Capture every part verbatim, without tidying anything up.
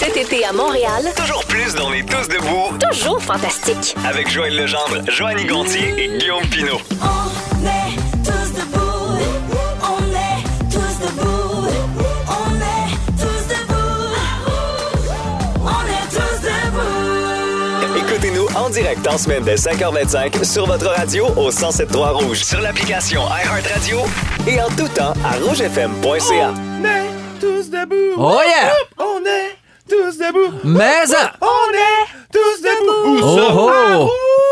Cet été à Montréal, Toujours plus dans les Tous debout. toujours fantastique. Avec Joël Legendre, Joanny Gontier et Guillaume Pinault. On est tous debout. On est tous debout. On est tous debout. On est tous debout. Écoutez-nous en direct en semaine dès cinq heures vingt-cinq sur votre radio au cent sept trois Rouge, sur l'application iHeartRadio et en tout temps à rouge f m point c a. On est tous debout. Oh yeah! On est tous debout. Mais ça! On est tous debout. Où Oh ça? oh!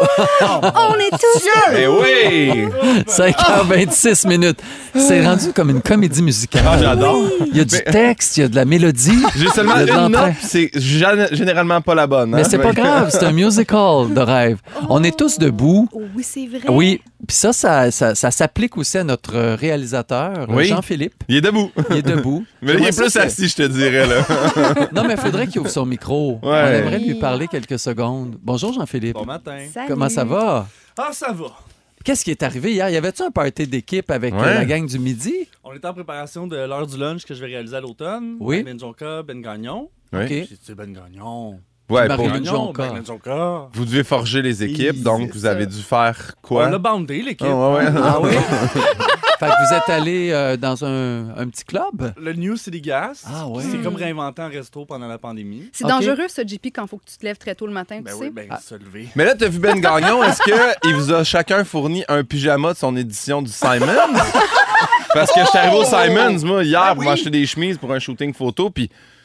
On est tous debout. Eh oui! cinq heures vingt-six minutes. C'est rendu comme une comédie musicale. Ah, j'adore. Il y a du texte, il y a de la mélodie. J'ai seulement il y a de une l'entrain. note, puis c'est gén- généralement pas la bonne. Mais hein? c'est pas grave, c'est un musical de rêve. On est tous debout. Oh oui, c'est vrai. Oui, puis ça, ça, ça, ça s'applique aussi à notre réalisateur, Oui. Jean-Philippe. Il est debout. Il est debout. Mais là, il est J'aimerais plus ça que- assis, je te dirais, là. Non, mais il faudrait qu'il ouvre son micro. Ouais. On aimerait lui parler quelques secondes. Bonjour, Jean-Philippe. Bon matin. Salut. Comment ça va? Ah, ça va. Qu'est-ce qui est arrivé hier? Y avait-tu un party d'équipe avec Ouais. euh, la gang du midi? On était en préparation de l'heure du lunch que je vais réaliser à l'automne. Oui. Avec Ben Jonca, Ben Gagnon. Oui. OK. J'ai dit Ben Gagnon. Ouais, Marie- pour- Ben Jonca. Ben Jonca. vous devez forger les équipes, Oui, donc c'est vous ça. avez dû faire On quoi? l'a bandé, l'équipe. Ah, ouais, ouais. Ah oui? Fait que vous êtes allé euh, dans un, un petit club? Le New City Gas. Ah ouais. C'est comme réinventé en resto pendant la pandémie. C'est Ok. dangereux, ça, J P, quand il faut que tu te lèves très tôt le matin, Ben tu oui, sais. ben Ah. se lever. Mais là, t'as vu Ben Gagnon, est-ce qu'il vous a chacun fourni un pyjama de son édition du Simons? Parce que je suis arrivé au Simons, moi, hier, pour m'acheter des chemises pour un shooting photo, puis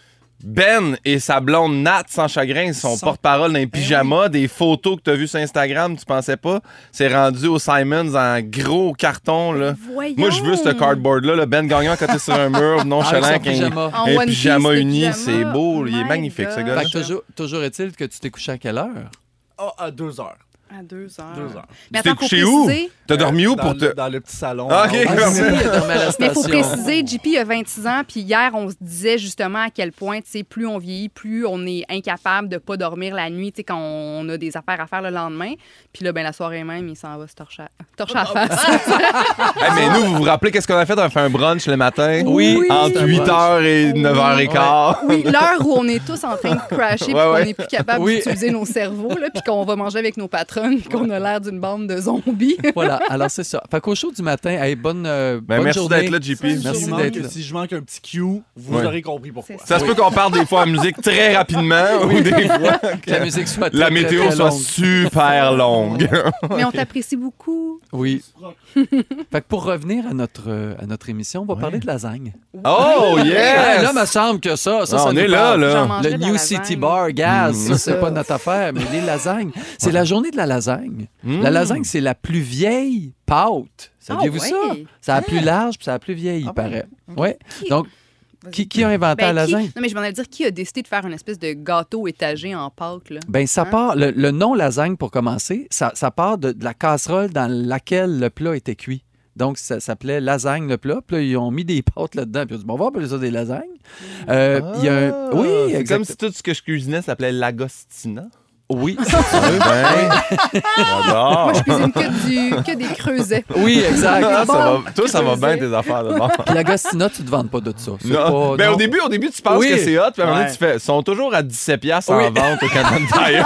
Ben et sa blonde Nat, sans chagrin, son Sans- porte-parole d'un pyjama, des photos que t'as vues sur Instagram, tu pensais pas? C'est rendu au Simons en gros carton, là. Voyons. Moi, je veux ce cardboard-là, là. Ben Gagnon à côté sur un mur, nonchalant, Avec avec son un, pyjama. En un one pyjama piece, le uni, pyjama. c'est beau, il est My magnifique, ce God. gars-là. Fait que toujours, toujours est-il que tu t'es couché à quelle heure? Ah, à deux heures. À deux heures. Deux heures. Mais Tu t'es attends, faut couché où? préciser. T'as dormi où Dans pour le- te... Dans le petit salon. Ah, ok. Ah, Ah, merci. si, il a dormi à la Mais il faut station. préciser, J P a vingt-six ans, puis hier, on se disait justement à quel point, tu sais, plus on vieillit, plus on est incapable de pas dormir la nuit, tu sais, quand on a des affaires à faire le lendemain. Puis là, ben la soirée même, il s'en va se torcher à, torcher à la face. Hey, mais nous, vous vous rappelez qu'est-ce qu'on a fait? On a fait un brunch le matin. Oui. Entre Un huit brunch. heures et neuf heures quinze. Oui, l'heure où on est tous en train de crasher, puis Ouais, qu'on ouais. n'est plus capable Oui. d'utiliser nos cerveaux, là, puis qu'on va manger avec nos patronnes, puis qu'on a l'air d'une bande de zombies. Voilà, alors c'est ça. Fait qu'au show du matin, hey, bonne, euh, Ben, bonne merci journée. d'être là, J P. Bonne Merci Si je, d'être manque, là. si je manque un petit cue, vous Ouais. aurez compris pourquoi. C'est Ça se peut qu'on parle des fois en musique très rapidement ou des fois Que la musique soit très, la très, météo très soit longue. super longue. Mais on t'apprécie beaucoup. Oui. Fait que pour revenir à notre, euh, à notre émission, on va parler de lasagne. Oh, Hey, yes! là, me semble que ça, ça, Ah, ça on nous est là, parle. là. J'en mangeais Le de la New lasagne. City Bar, Gaz, Mm. ça, c'est pas notre affaire, mais les lasagnes. C'est la journée de la lasagne. Mm. La lasagne, c'est la plus vieille pâte. Saviez-vous Ah, ça? ouais. C'est la plus large puis c'est la plus vieille, il Ah, paraît. ouais. Ouais. Donc, qui, qui a inventé Ben, la qui- lasagne? Non, mais je m'en allais dire, qui a décidé de faire une espèce de gâteau étagé en pâte, là? Ben, ça Hein? part, le, le nom lasagne, pour commencer, ça, ça part de, de la casserole dans laquelle le plat était cuit. Donc, ça s'appelait lasagne, le plat. Puis là, ils ont mis des pâtes là-dedans. Puis ils ont dit, bon, on va appeler ça des lasagnes. Euh, il y a un... Ah, Oui, c'est exact. comme si tout ce que je cuisinais s'appelait l'agostina. Oui, Ben, j'adore. Moi, je cuisine que, du, que des creusets. oui, exact. Ah, ça Bon, va, toi, ça va creusé. bien tes affaires de bord. Puis la Gostina, tu te vantes pas de ça. C'est Non. pas- Ben, non. au début, au début, tu penses Oui. que c'est hot, puis à un moment donné, Ouais. tu fais, ils sont toujours à dix-sept piastres en Oui. vente au Canada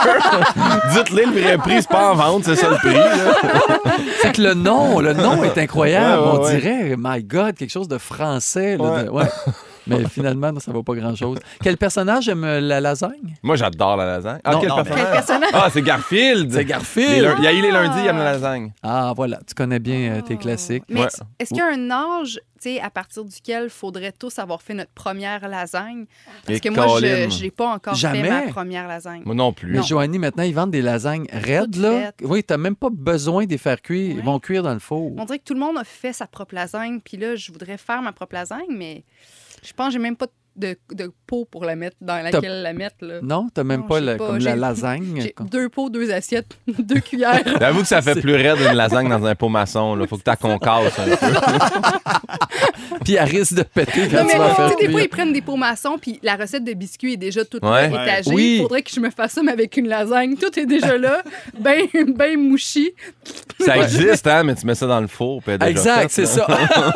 Tire. Dites-les le vrai prix, c'est pas en vente, c'est ça le prix. Là. C'est que le nom, le nom est incroyable. Ouais, ouais, On ouais. dirait, my God, quelque chose de français. là, Ouais. de- ouais. Mais finalement, non, ça vaut pas grand-chose. Quel personnage aime euh, la lasagne? Moi, j'adore la lasagne. Ah, Non, quel non, mais- personnage? Quel personnage? Ah, c'est Garfield. C'est Les Garfield. lun- Il y a eu les lundis, il aime la lasagne. Ah, voilà, tu connais bien euh, tes classiques. Mais Ouais. est-ce qu'il y a un âge, tu sais, à partir duquel il faudrait tous avoir fait notre première lasagne? Parce Et que moi, je Colin. n'ai pas encore Jamais. fait ma première lasagne. Moi non plus. Mais Joanie, maintenant, ils vendent des lasagnes raides, Toutes là. faites. Oui, t'as même pas besoin de les faire cuire. Ils Ouais. vont cuire dans le four. On dirait que tout le monde a fait sa propre lasagne, puis là, je voudrais faire ma propre lasagne, mais je pense que j'ai même pas de, de pot pour la mettre, dans laquelle la mettre. Là. Non, t'as même Non, pas, j'ai la- pas. comme J'ai- la lasagne. J'ai quoi. deux pots, deux assiettes, deux cuillères. J'avoue que ça fait C'est- plus raide une lasagne dans un pot maçon. Là. Faut que tu concasses un peu. Puis elle risque de péter quand Non, mais tu vas tu faire sais, des fois, cuire. ils prennent des pots maçons, puis la recette de biscuits est déjà toute Ouais. euh, étagée. Oui. Il faudrait que je me fasse ça, mais avec une lasagne. Tout est déjà là, bien ben mouchi. Ça existe, hein, mais tu mets ça dans le four. Puis elle est déjà Exact, faite, c'est là.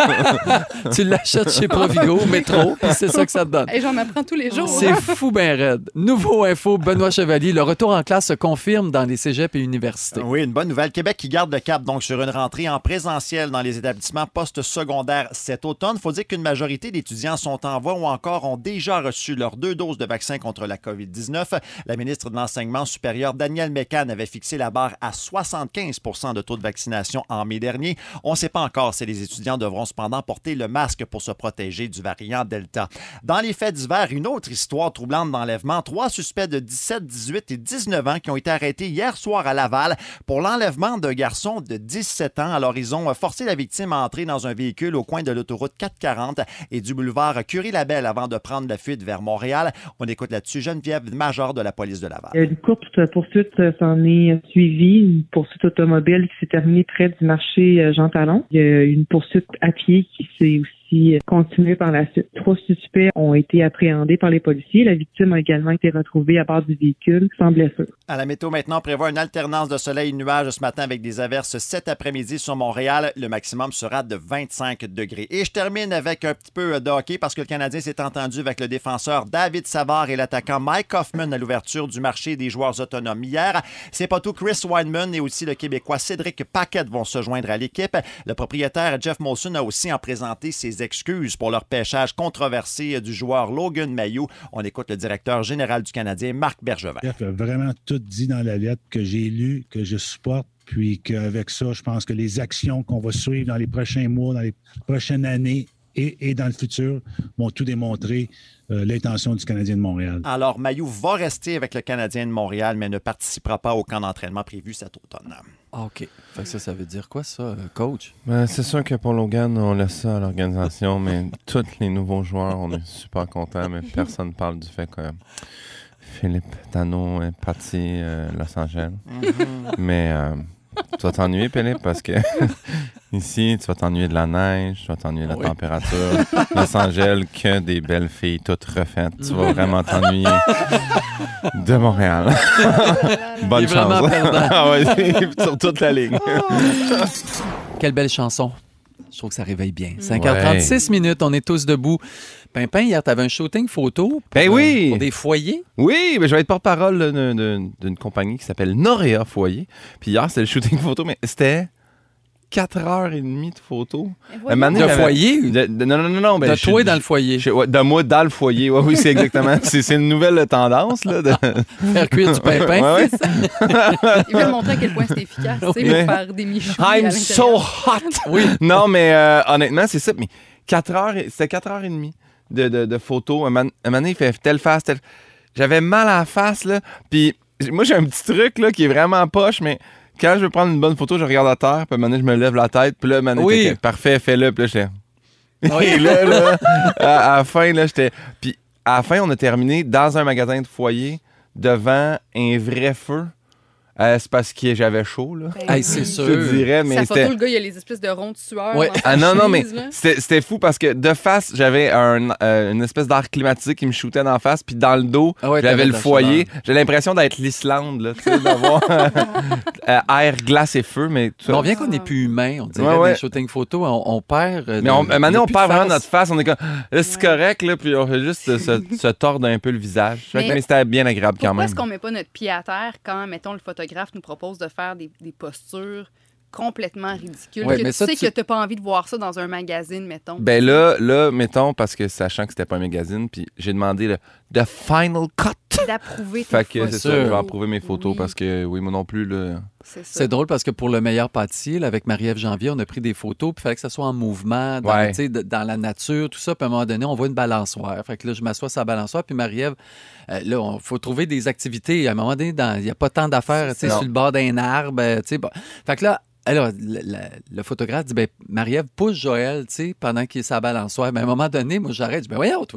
ça. Tu l'achètes chez Provigo, métro, puis c'est ça que ça te donne. Et j'en apprends tous les jours. C'est fou ben raide. Nouveau info, Benoît Chevalier, le retour en classe se confirme dans les cégeps et universités. Oui, une bonne nouvelle. Québec qui garde le cap donc sur une rentrée en présentiel dans les établissements postsecondaires cet automne. Il faut dire qu'une majorité d'étudiants sont en voie ou encore ont déjà reçu leurs deux doses de vaccin contre la covid dix-neuf. La ministre de l'Enseignement supérieur, Danielle Mécan, avait fixé la barre à soixante-quinze pour cent de taux de vaccination en mai dernier. On ne sait pas encore si les étudiants devront cependant porter le masque pour se protéger du variant Delta. Dans les faits divers, une autre histoire troublante d'enlèvement. Trois suspects de dix-sept, dix-huit et dix-neuf ans qui ont été arrêtés hier soir à Laval pour l'enlèvement d'un garçon de dix-sept ans. Alors, ils ont forcé la victime à entrer dans un véhicule au coin de l'autoroute quatre cent quarante et du boulevard Curie-Labelle avant de prendre la fuite vers Montréal. On écoute là-dessus Geneviève Major de la police de Laval. Une courte poursuite s'en est suivie, une poursuite automobile qui s'est terminée près du marché Jean Talon. Il y a une poursuite à pied qui s'est aussi continuée par la suite. Trois suspects ont été appréhendés par les policiers. La victime a également été retrouvée à bord du véhicule sans blessure. À la météo maintenant, on prévoit une alternance de soleil et de nuages ce matin avec des averses cet après-midi sur Montréal. Le maximum sera de vingt-cinq degrés. Et je termine avec un petit peu de hockey parce que le Canadien s'est entendu avec le défenseur David Savard et l'attaquant Mike Hoffman à l'ouverture du marché des joueurs autonomes hier. C'est pas tout. Chris Wideman et aussi le Québécois Cédric Paquette vont se joindre à l'équipe. Le propriétaire Jeff Molson a aussi en présenté ses excuses pour leur pêchage controversé du joueur Logan Mailloux. On écoute le directeur général du Canadien, Marc Bergevin. Jeff a vraiment tout dit dans la lettre que j'ai lue, que je supporte, puis qu'avec ça, je pense que les actions qu'on va suivre dans les prochains mois, dans les prochaines années et, et dans le futur vont tout démontrer euh, l'intention du Canadien de Montréal. Alors, Mailloux va rester avec le Canadien de Montréal, mais ne participera pas au camp d'entraînement prévu cet automne. OK. Fait que ça, ça veut dire quoi, ça, coach? Ben, c'est sûr que pour Logan, on laisse ça à l'organisation, mais tous les nouveaux joueurs, on est super contents, mais personne ne parle du fait que Philippe Dano est parti euh, Los Angeles. Mm-hmm. Mais euh, tu vas t'ennuyer, Philippe, parce que ici, tu vas t'ennuyer de la neige, tu vas t'ennuyer de la oui. température. Los Angeles, que des belles filles toutes refaites. Tu vas vraiment t'ennuyer de Montréal. Bonne chance. Ah ouais, sur toute la ligne. Quelle belle chanson. Je trouve que ça réveille bien. cinq heures trente-six ouais. minutes, on est tous debout. Pimpin, hier, tu avais un shooting photo pour, ben oui. euh, pour des foyers. Oui, ben je vais être porte-parole là, d'une, d'une, d'une compagnie qui s'appelle Norea Foyer. Puis hier, c'était le shooting photo, mais c'était quatre heures trente de photos. De foyer? De, de, non, non, non. non ben, de je, toi je, dans le foyer. Je, ouais, de moi dans le foyer. Ouais, oui, c'est exactement. c'est, c'est une nouvelle tendance. Là, de... Faire cuire du pimpin. Ouais, ouais. Il veut montrer à quel point c'est efficace. Oui. Tu sais, faire des michous. I'm so hot! Oui. Non, mais euh, honnêtement, c'est ça. Mais quatre heures, c'était quatre heures trente de, de, de photos. Un moment donné, il fait telle face, telle... J'avais mal à la face, là. Puis moi, j'ai un petit truc là, qui est vraiment poche, mais... Quand je veux prendre une bonne photo, je regarde à terre, puis à un moment donné, je me lève la tête, puis là, à un moment donné, oui. parfait, fais-le, puis là, j'étais... Oui, là, là, à, à la fin, là, j'étais... Puis à la fin, on a terminé dans un magasin de foyer, devant un vrai feu. Euh, c'est parce que j'avais chaud, là. Ben, hey, c'est sûr. Je dirais, mais sa c'était... photo, le gars, il y a les espèces de ronds de sueur. Ouais. Ah non, non, mais c'était, c'était fou parce que de face, j'avais un, euh, une espèce d'air climatisé qui me shootait d'en face, puis dans le dos, ah ouais, j'avais le foyer. J'ai l'impression d'être l'Islande, là, tu sais, d'avoir euh, air, glace et feu, mais... mais on vient qu'on n'est plus humain, on dirait, ouais, ouais. Des shootings photos, on, on perd... Euh, mais on, de, maintenant, on perd vraiment face. notre face, on est comme, là, c'est ouais. correct, là, puis on fait juste se, se tordre un peu le visage. Mais, mais c'était bien agréable quand même. Pourquoi est-ce qu'on met pas notre pied à terre quand, mettons, le photographe nous propose de faire des, des postures complètement ridicules, ouais, que tu ça, sais tu... que tu n'as pas envie de voir ça dans un magazine, mettons. Ben là, là, mettons, parce que sachant que c'était pas un magazine, puis j'ai demandé le The Final Cut. D'approuver tes fait que photos. C'est ça, je vais approuver mes photos oui. parce que, oui, moi non plus, là... C'est, c'est drôle parce que pour le meilleur pâtissier, là, avec Marie-Ève Janvier, on a pris des photos, puis il fallait que ça soit en mouvement, dans, ouais. d- dans la nature, tout ça. Puis à un moment donné, on voit une balançoire. Fait que là, je m'assois sur la balançoire, puis Marie-Ève, euh, là, il faut trouver des activités. À un moment donné, il n'y a pas tant d'affaires, tu sais, sur le bord d'un arbre, tu sais. Bon. Fait que là, alors, le, le, le photographe dit, ben, Marie-Ève pousse Joël, tu sais, pendant qu'il est sur la balançoire. Mais à un moment donné, moi, j'arrête, je dis, ben, voyons, toi.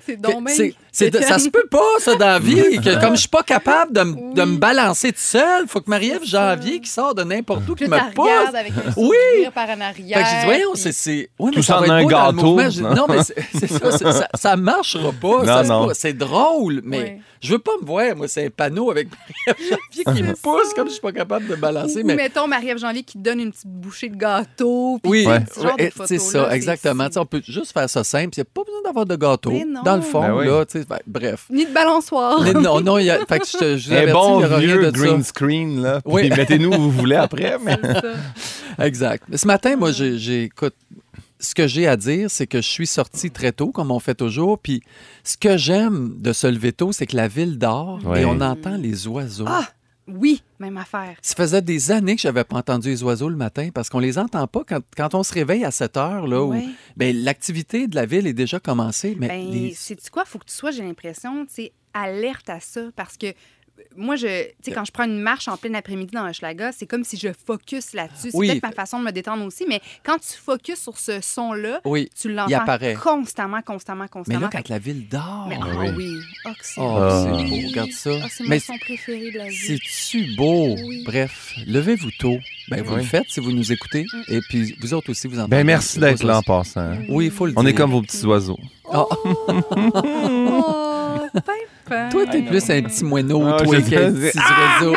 C'est donc bien C'est- c'est de- ça se peut pas, ça, dans la vie. Que, comme je suis pas capable de, m- Oui. de me balancer tout seul, faut que Marie-Ève Janvier qui sort de n'importe où, qui Puis me là, tu regardes pousse. avec un Oui. sourire par en arrière. Fait que j'ai dit, voyons, puis- c'est. c'est... Oui, mais Tout ça ça va en être un beau dans le gâteau. mouvement. J'ai- Non, mais c'est, c'est ça, c'est- ça, ça marchera pas. Non, ça se non. peut. C'est drôle, mais Ouais. je veux pas me voir, moi, c'est un panneau avec Marie-Ève Janvier qui me pousse comme je suis pas capable de me balancer. Ou Mais... mettons Marie-Ève Janvier qui te donne une petite bouchée de gâteau. puis Oui, Ouais. ce genre de ouais, photos-là, c'est ça, c'est- exactement. c'est- Tu sais, on peut juste faire ça simple. Il n'y a pas besoin d'avoir de gâteau. Mais non. Dans le fond, Ben oui. là, tu sais, ben, bref. Ni de balançoire. Mais non, non, il y a... fait que je, te- je vous Un avertis, bon il y aura rien vieux de green ça. screen, là. Puis Oui. mettez-nous où vous voulez après. Mais... C'est ça. Exact. Mais ce matin, moi, j'ai, j'ai- écoute, ce que j'ai à dire, c'est que je suis sorti très tôt, comme on fait toujours. Puis ce que j'aime de se lever tôt, c'est que la ville dort Ouais. et on entend les oiseaux. Ah, oui, même affaire. Ça faisait des années que je n'avais pas entendu les oiseaux le matin parce qu'on les entend pas quand, quand on se réveille à sept heures. Là, où, Ouais. ben, l'activité de la ville est déjà commencée. Mais Ben, les- sais-tu quoi? Faut que tu sois, j'ai l'impression, tu sais, alerte à ça. Parce que euh, moi, je, tu sais, quand je prends une marche en plein après-midi dans Hochelaga, c'est comme si je focus là-dessus. C'est Oui. peut-être ma façon de me détendre aussi, mais quand tu focuses sur ce son-là, Oui, tu il l'entends apparaît. constamment, constamment, Mais constamment. là, Fait quand que- la ville dort, mais, Ah ah oui. oui. Oh, que c'est oh, beau. c'est beau, regarde ça. Ah, c'est mon Mais son préféré de la vie. c'est-tu beau? Oui. Bref, levez-vous tôt. Ben, vous Oui. le faites si vous nous écoutez. Mm. Et puis, vous autres aussi, vous entendez. Ben, merci d'être là en là. passant. Oui, il faut le On dire. est comme vos petits oiseaux. Ah. Oh, pimpin. Toi, t'es plus un petit moineau, Ah, toi, je qu'un sais. petit oiseau.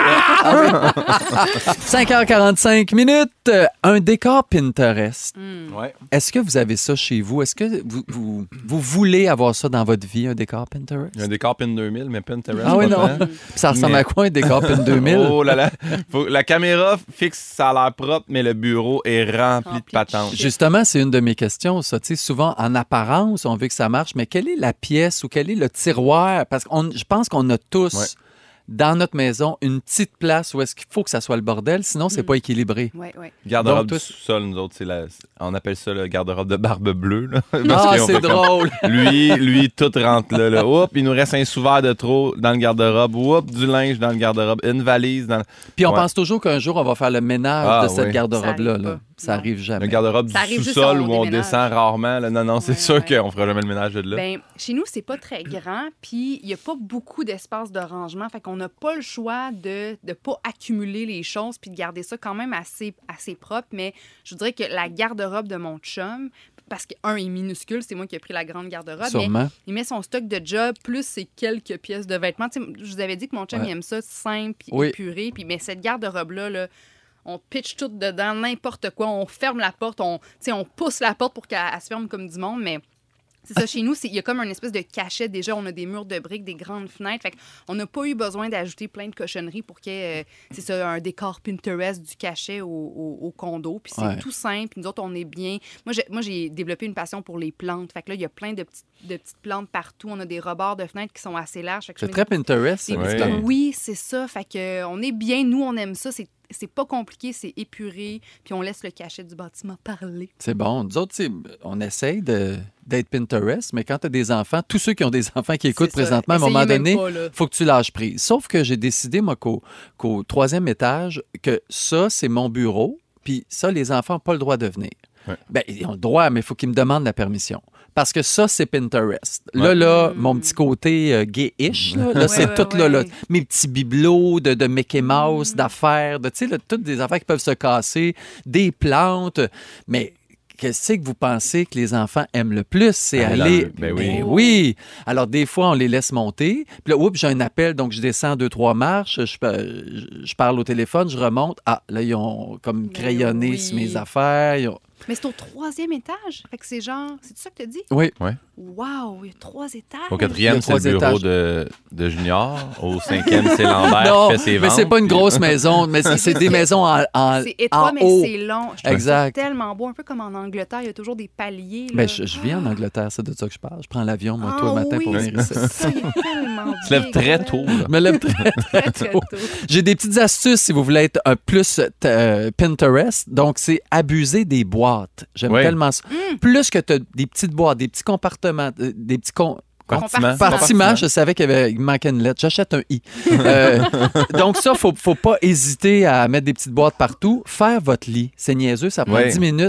Ah oui. cinq heures quarante-cinq minutes. Euh, Un décor Pinterest. Hmm. Ouais. Est-ce que vous avez ça chez vous? Est-ce que vous, vous, vous voulez avoir ça dans votre vie, un décor Pinterest? Il y a un décor Pin deux mille, mais Pinterest. Ah oui, pas non. tant. Puis ça ressemble Mais- à quoi, un décor Pin deux mille? Oh là là. Faut- la caméra fixe, ça a l'air propre, mais le bureau est rempli Rempli de de patentes. shit. Justement, c'est une de mes questions, ça. Tu sais, souvent, en apparence, on veut que ça marche, mais quelle est la pièce ou quel est le tiroir? Parce que je pense qu'on a tous, Ouais. dans notre maison, une petite place où est-ce qu'il faut que ça soit le bordel, sinon, c'est Mm. pas équilibré. Ouais, ouais. Garde-robe Donc, du toi- sous-sol, nous autres, c'est la... on appelle ça le garde-robe de barbe bleue. Là. Parce Ah, qu'on c'est fait comme- drôle! Lui, lui, tout rentre là. là. Oups, il nous reste un sous-verre de trop dans le garde-robe. Oups, du linge dans le garde-robe. Une valise dans le... Puis on Ouais. pense toujours qu'un jour, on va faire le ménage Ah, de cette oui. garde-robe-là. Ça arrive là. pas. Ça Non. arrive Le jamais. garde-robe Ça du arrive juste sous-sol quand on où on déménage. descend rarement. là. Non, non, c'est Ouais, sûr ouais. qu'on fera jamais le ménage de là. Ben, chez nous, c'est pas très grand, puis il n'y a pas beaucoup d'espace de rangement. Fait qu'on n'a pas le choix de ne pas accumuler les choses puis de garder ça quand même assez, assez propre. Mais je voudrais que la garde-robe de mon chum, parce qu'un est minuscule, c'est moi qui ai pris la grande garde-robe, mais Sûrement. il met son stock de job plus ses quelques pièces de vêtements. Tu sais, je vous avais dit que mon chum Ouais. il aime ça simple puis Oui. épuré. Puis, mais cette garde-robe-là, là, on pitch tout dedans, n'importe quoi. On ferme la porte, on, tu sais, on pousse la porte pour qu'elle elle se ferme comme du monde, mais... C'est ça, chez nous, c'est- il y a comme une espèce de cachet. Déjà, on a des murs de briques, des grandes fenêtres. Fait qu'on n'a pas eu besoin d'ajouter plein de cochonneries pour qu'il y ait, euh, c'est ça, un décor Pinterest du cachet au, au- au condo. Puis c'est Ouais. tout simple. Puis nous autres, on est bien. Moi, j'ai, moi, j'ai développé une passion pour les plantes. Fait que là, il y a plein de petites, de petites plantes partout. On a des rebords de fenêtres qui sont assez larges. Fait que je C'est mets très des- Pinterest, ça. des Ouais. petits- Oui, c'est ça. Fait que euh, on est bien. Nous, on aime ça. C'est, c'est pas compliqué, c'est épuré. Puis on laisse le cachet du bâtiment parler. C'est bon. Nous autres, tu sais, on essaye de, d'être Pinterest, mais quand tu as des enfants, tous ceux qui ont des enfants qui écoutent C'est ça. présentement, à un Essayez moment même donné, pas, là. faut que tu lâches prise. Sauf que j'ai décidé, moi, qu'au, qu'au troisième étage, que ça, c'est mon bureau, puis ça, les enfants n'ont pas le droit de venir. Ouais. Ben, ils ont le droit, mais il faut qu'ils me demandent la permission. Parce que ça, c'est Pinterest. Là, Ouais. là, Mm. mon petit côté euh, gay-ish, là, là, Ouais, c'est ouais, tout là, là, ouais. mes petits bibelots de, de Mickey Mm. Mouse, d'affaires, de, tu sais, là, toutes des affaires qui peuvent se casser, des plantes, mais... Qu'est-ce que vous pensez que les enfants aiment le plus? C'est Aller dans aller... le- ben oui. Ben oui. Alors, des fois, on les laisse monter. Puis là, oups, j'ai un appel, donc je descends deux, trois marches, je, je- je parle au téléphone, je remonte. Ah, là, ils ont comme Ben crayonné oui. sur mes affaires. Ils ont- Mais c'est au troisième étage. Fait que c'est genre. C'est ça que tu as dit? Oui. Wow, il y a trois étages. Au Il y quatrième, a c'est le trois bureau étages. de, de Junior. Au cinquième, c'est Lambert Non, qui fait ses mais ventes. c'est pas une Puis- grosse maison, mais c'est, c'est des maisons en, en, C'est étroit, en mais haut. c'est long. Je trouve Exact. ça tellement beau. Un peu comme en Angleterre, il y a toujours des paliers. Là. Ben, je, je vis en Angleterre, c'est de ça que je parle. Je prends l'avion, moi, Ah tout le matin oui, pour venir c'est ici. ça, il y a tellement Tu te lèves bien très grand. tôt. là. Je me lève très, Très, très tôt. tôt. J'ai des petites astuces si vous voulez être un plus euh, Pinterest. Donc, c'est abuser des boîtes. J'aime Oui. tellement ça. Mm. Plus que tu as des petites boîtes, des petits compartiments, euh, des petits con- Compartiment. compartiments, je savais qu'il y avait, il manquait une lettre. J'achète un i. Euh, donc, ça, faut, faut pas hésiter à mettre des petites boîtes partout. Faire votre lit, c'est niaiseux, ça prend Oui. dix minutes, mais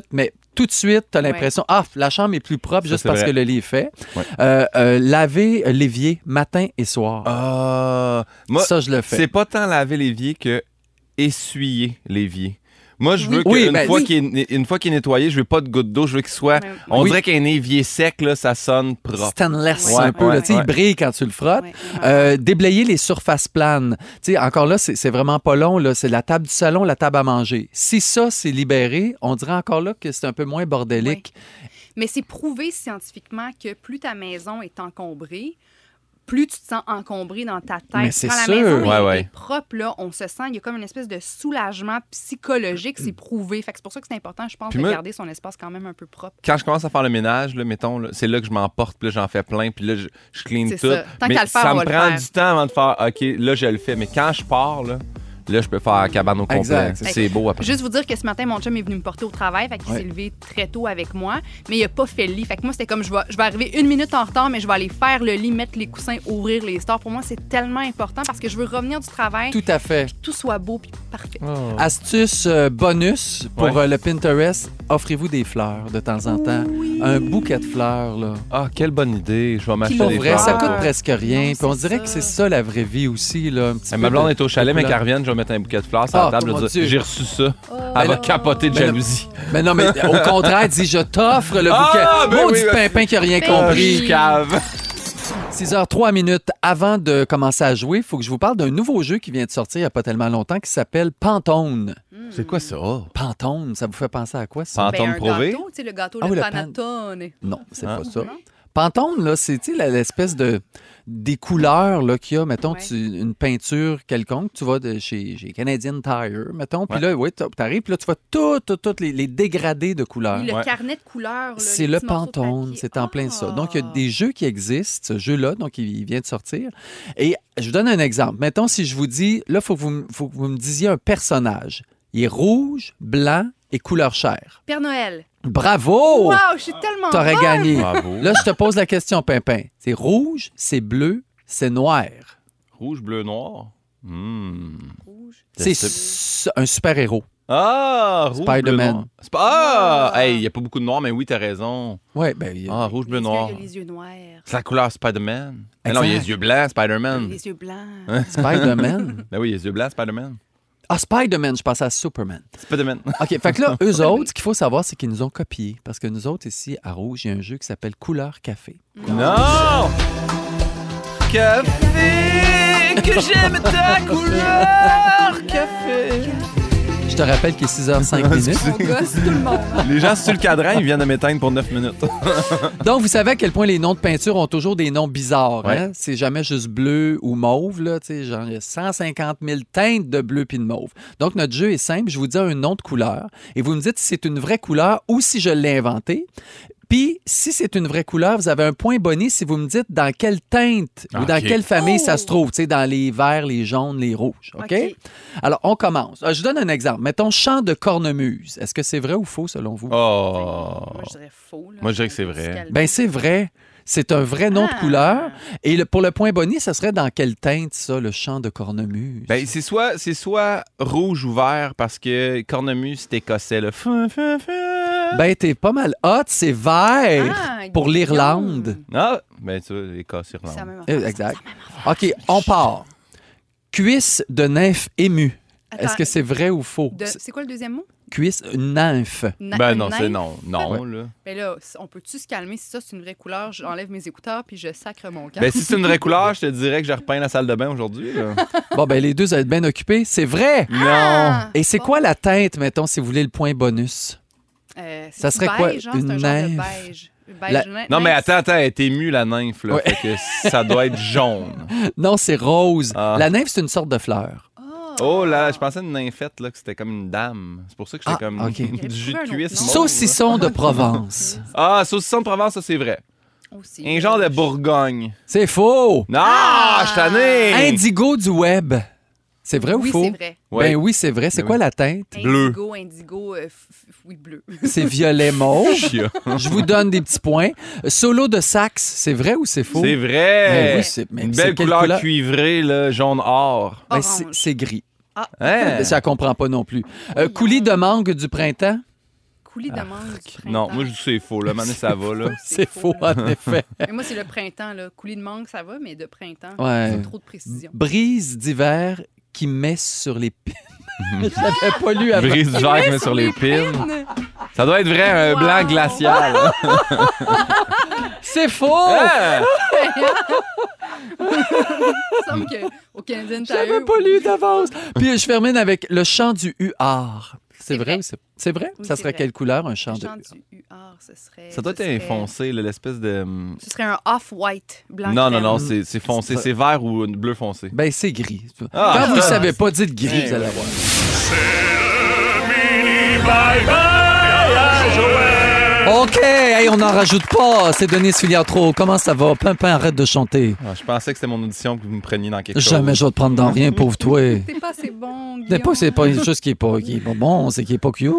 tout de suite, tu as l'impression, ah, la chambre est plus propre Ça, juste c'est parce vrai. que le lit est fait. Ouais. Euh, euh, laver l'évier matin et soir. Ah, moi, Ça, je le fais. c'est pas tant laver l'évier que essuyer l'évier. Moi, je veux Oui, qu'une ben, fois oui. qu'il est, une fois qu'il est nettoyé, je veux pas de gouttes d'eau, je veux qu'il soit... Ouais. On Oui. dirait qu'un évier sec, là, ça sonne propre. Stainless Ouais, un peu, ouais, là, tu sais, ouais. il brille quand tu le frottes. Ouais. Euh, déblayer les surfaces planes. Tu sais, encore là, c'est c'est vraiment pas long. Là. C'est la table du salon, la table à manger. Si ça, c'est libéré, on dirait encore là que c'est un peu moins bordélique. Mais c'est prouvé scientifiquement que plus ta maison est encombrée, plus tu te sens encombré dans ta tête. Mais c'est Quand la sûr. maison Ouais, est, ouais. est propre, là, on se sent, il y a comme une espèce de soulagement psychologique, c'est prouvé. Fait que c'est pour ça que c'est important, je pense, Puis de moi- garder son espace quand même un peu propre. Quand je commence à faire le ménage, là, mettons, là, c'est là que je m'emporte, puis là, j'en fais plein, puis là, je, je clean C'est tout. ça. Tant Mais qu'à le faire, ça on me va le prend faire. du temps avant de faire, OK, là, je le fais. Mais quand je pars, là, là je peux faire cabane au complet. Exact. C'est- C'est beau après. Juste vous dire que ce matin, mon chum est venu me porter au travail, fait qu'il Ouais. s'est levé très tôt avec moi, mais il a pas fait le lit. Fait que moi, c'était comme, je vais, je vais arriver une minute en retard, mais je vais aller faire le lit, mettre les coussins, ouvrir les stores. Pour moi, c'est tellement important parce que je veux revenir du travail, Tout à fait. que tout soit beau puis parfait. Astuce euh, bonus pour Ouais. euh, le Pinterest, offrez-vous des fleurs de temps en temps. Un bouquet de fleurs, là. Ah, quelle bonne idée. Je vais m'acheter Pour des vrai, fleurs. ça coûte Ah. presque rien. Non, Puis on c'est dirait ça. que c'est ça la vraie vie aussi, là. Un petit Eh, peu ma blonde de- est au chalet, de mais couleur. qu'elle revienne, je vais mettre un bouquet de fleurs sur Ah, la table. mon je vais dire, Dieu. j'ai reçu ça. Oh. Elle va capoter de Mais le- jalousie. Mais non, mais au contraire, dis je t'offre le bouquet. Ah, ben Maudit oui, ben- pimpin qui a rien Ben compris. oui. Cave. six heures trois minutes avant de commencer à jouer, il faut que je vous parle d'un nouveau jeu qui vient de sortir il n'y a pas tellement longtemps qui s'appelle Pantone. C'est quoi ça? Pantone, ça vous fait penser à quoi ça? Pantone Ben, un Prouvé? gâteau, tu sais, le gâteau, Ah le oui, le pan- panettone. Non, c'est Ah. pas ça. Non? Pantone, là, c'est tu sais, la- l'espèce de des couleurs là, qu'il y a, mettons, Ouais. tu- une peinture quelconque, tu vas de chez, chez Canadian Tire, mettons, puis Ouais. là, oui, tu arrives, puis là, tu vois toutes tout, tout les, les dégradés de couleurs. Oui, le Ouais. carnet de couleurs. là, C'est les le petits morceaux de Pantone, papier. c'est en plein ça. Ah. Donc, il y a des jeux qui existent, ce jeu-là, donc il, il vient de sortir. Et je vous donne un exemple. Mettons, si je vous dis, là, il faut, que vous m- faut que vous me disiez un personnage. Il est rouge, blanc et couleur chair. Père Noël. Bravo! Wow, je suis tellement T'aurais bonne. gagné. Bravo. Là, je te pose la question, Pimpin. C'est rouge, c'est bleu, c'est noir. Rouge, bleu, noir. Hmm. Rouge. C'est sais- su- un super-héros. Ah, rouge, bleu, Spider-Man. noir. Sp- Ah! Ah. Hey, il n'y a pas beaucoup de noir, mais oui, t'as raison. Ouais, ben, il y a- Ah, rouge, bleu, Les yeux, noir. il y a les yeux noirs. C'est la couleur Spider-Man. Mais non, il y a Exact. les yeux blancs, Spider-Man. Les yeux blancs. Hein? Spider-Man. Ben oui, il y a les yeux blancs, Spider-Man. Ah, Spider-Man, je pensais à Superman. Spider-Man. OK, fait que là, eux autres, ce qu'il faut savoir, c'est qu'ils nous ont copiés. Parce que nous autres, ici, à Rouge, il y a un jeu qui s'appelle Couleur Café. Non! Café, que j'aime ta couleur, café. Je te rappelle qu'il est six heures cinq minutes. On gosse tout le monde. Les gens sur le cadran, ils viennent de m'éteindre pour neuf minutes. Donc, vous savez à quel point les noms de peinture ont toujours des noms bizarres. Ouais. Hein? C'est jamais juste bleu ou mauve. Là, tu sais, genre, il y a cent cinquante mille teintes de bleu puis de mauve. Donc, notre jeu est simple. Je vous dis un nom de couleur et vous me dites si c'est une vraie couleur ou si je l'ai inventé. Puis, si c'est une vraie couleur, vous avez un point bonus si vous me dites dans quelle teinte ou dans OK. quelle famille Oh! ça se trouve. Tu sais, dans les verts, les jaunes, les rouges. OK? OK. Alors, on commence. Euh, Je vous donne un exemple. Mettons chant de cornemuse. Est-ce que c'est vrai ou faux selon vous? Oh. Moi, je dirais faux. là. Moi, je dirais que c'est vrai. Ben, c'est vrai. C'est un vrai nom Ah. de couleur. Et le- pour le point bonus, ça serait dans quelle teinte, ça, le chant de cornemuse? Ben, c'est soit, c'est soit rouge ou vert parce que cornemuse, c'est écossais. Là. Fin, fin, fin. Ben, t'es pas mal hot, c'est vert Ah, pour Guillaume. l'Irlande. Ah, ben, tu vois, Écosse, C'est la Irlande. même Euh, affaire. Exact. OK, on part. Cuisse de nymphe émue. Attends, Est-ce que c'est vrai ou faux? de- C'est quoi le deuxième mot? Cuisse nymphe. Na- Ben un non, c'est nymphe? non. Non, là. Ben là, on peut-tu se calmer? Si ça, c'est une vraie couleur, j'enlève mes écouteurs puis je sacre mon camp. Ben, si c'est une vraie couleur, je te dirais que j'ai repeint la salle de bain aujourd'hui. là. Bon, ben, les deux, vous êtes bien occupés. C'est vrai! Ah! Et c'est Bon. quoi la teinte, mettons, si vous voulez le point bonus? Euh, c'est Ça serait quoi, beige, hein? C'est une un genre de nymphe? beige. Beige La- nymphe. Non, mais attends, attends, elle est émue, la nymphe. Là, Ouais. Fait que ça doit être jaune. Non, c'est rose. Ah. La nymphe, c'est une sorte de fleur. Oh là, je pensais à une nymphette, là, que c'était comme une dame. C'est pour ça que j'étais Ah, comme ok. du jus de Trouvé un cuisse. autre nom. mauve, Saucisson de Provence. là. Ah, saucisson de Provence, ça, c'est vrai. Aussi. Un genre de Bourgogne. C'est faux! Non, je suis tanné! Indigo du web. C'est vrai ou Oui, faux? c'est vrai. Ouais. Ben oui, c'est vrai. C'est Ben quoi oui. la teinte? Bleu. Indigo, indigo, euh, f- f- oui, bleu. C'est violet mauve. Chia. Je vous donne des petits points. Solo de sax, c'est vrai ou c'est faux? C'est vrai! Ben oui, c'est- mais Une c'est belle quelle couleur, couleur? cuivrée, là, jaune or. Ben, Orange. c'est c'est gris. Ah, Hein? Ça ne comprend pas non plus. Euh, coulis de mangue du printemps? coulis de mangue du printemps. Non, moi, je dis que c'est faux. Là, Mané, ça va. Là. C'est faux, en effet. Mais moi, c'est le printemps. Là. Coulis de mangue, ça va, mais de printemps, Ouais. c'est trop de précision. Brise d'hiver qui met sur les pines. Je l'avais pas lu avant. Brise du verre qui met sur les pines. Ça doit être vrai, un Wow. blanc glacial. C'est faux! Ah! Il me semble qu'au Canadian Je l'avais Tire... pas lu d'avance. Puis je termine avec le chant du huard. C'est C'est vrai vrai. ou c'est... C'est vrai? Oui, ça c'est serait vrai. quelle couleur, un chant Le de chant huard? du huard, ce serait... Ça doit être ce serait- foncé, là, l'espèce de... hum, Ce serait un off-white, blanc Non, non, crème. non, c'est c'est foncé. C'est vert ou bleu foncé. Ben, c'est gris. Ah, Quand vous ne ah. savez pas, dites gris, Hey, vous allez ouais. voir. OK, hey, on n'en rajoute pas. C'est Denise Filiatro. Comment ça va? Pimpin, arrête de chanter. Ah, je pensais que c'était mon audition que vous me preniez dans quelque chose. Jamais je vais te prendre dans rien, pauvre toi. T'es pas assez bon, C'est pas, c'est pas une chose qui est pas, qui est pas bon, c'est qu'il est pas cute.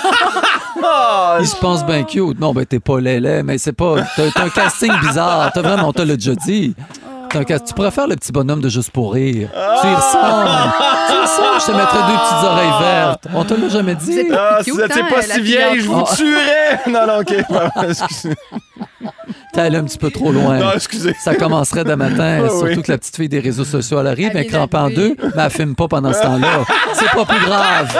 Il se pense bien cute. Non, ben t'es pas laid, mais c'est pas... T'as, t'as un casting bizarre. T'as vraiment, on t'a l'a déjà dit. T'as un cast- Tu pourrais faire le petit bonhomme de Juste pour rire. Tu y ressembles. Tu y ressembles. Je te mettrais deux petites oreilles vertes. On te l'a jamais dit. Vous êtes Ah, si cute, vous étiez hein, pas la si vieille, je Filiatro. vous tuerais! Non, non, OK. Pardon, excusez. T'es allé un petit peu trop loin. Non, excusez. Ça commencerait demain matin, Oui, surtout oui. que la petite fille des réseaux sociaux, elle arrive, Elle elle vient crampe en d'arriver. deux, mais elle filme pas pendant ce temps-là. C'est pas plus grave.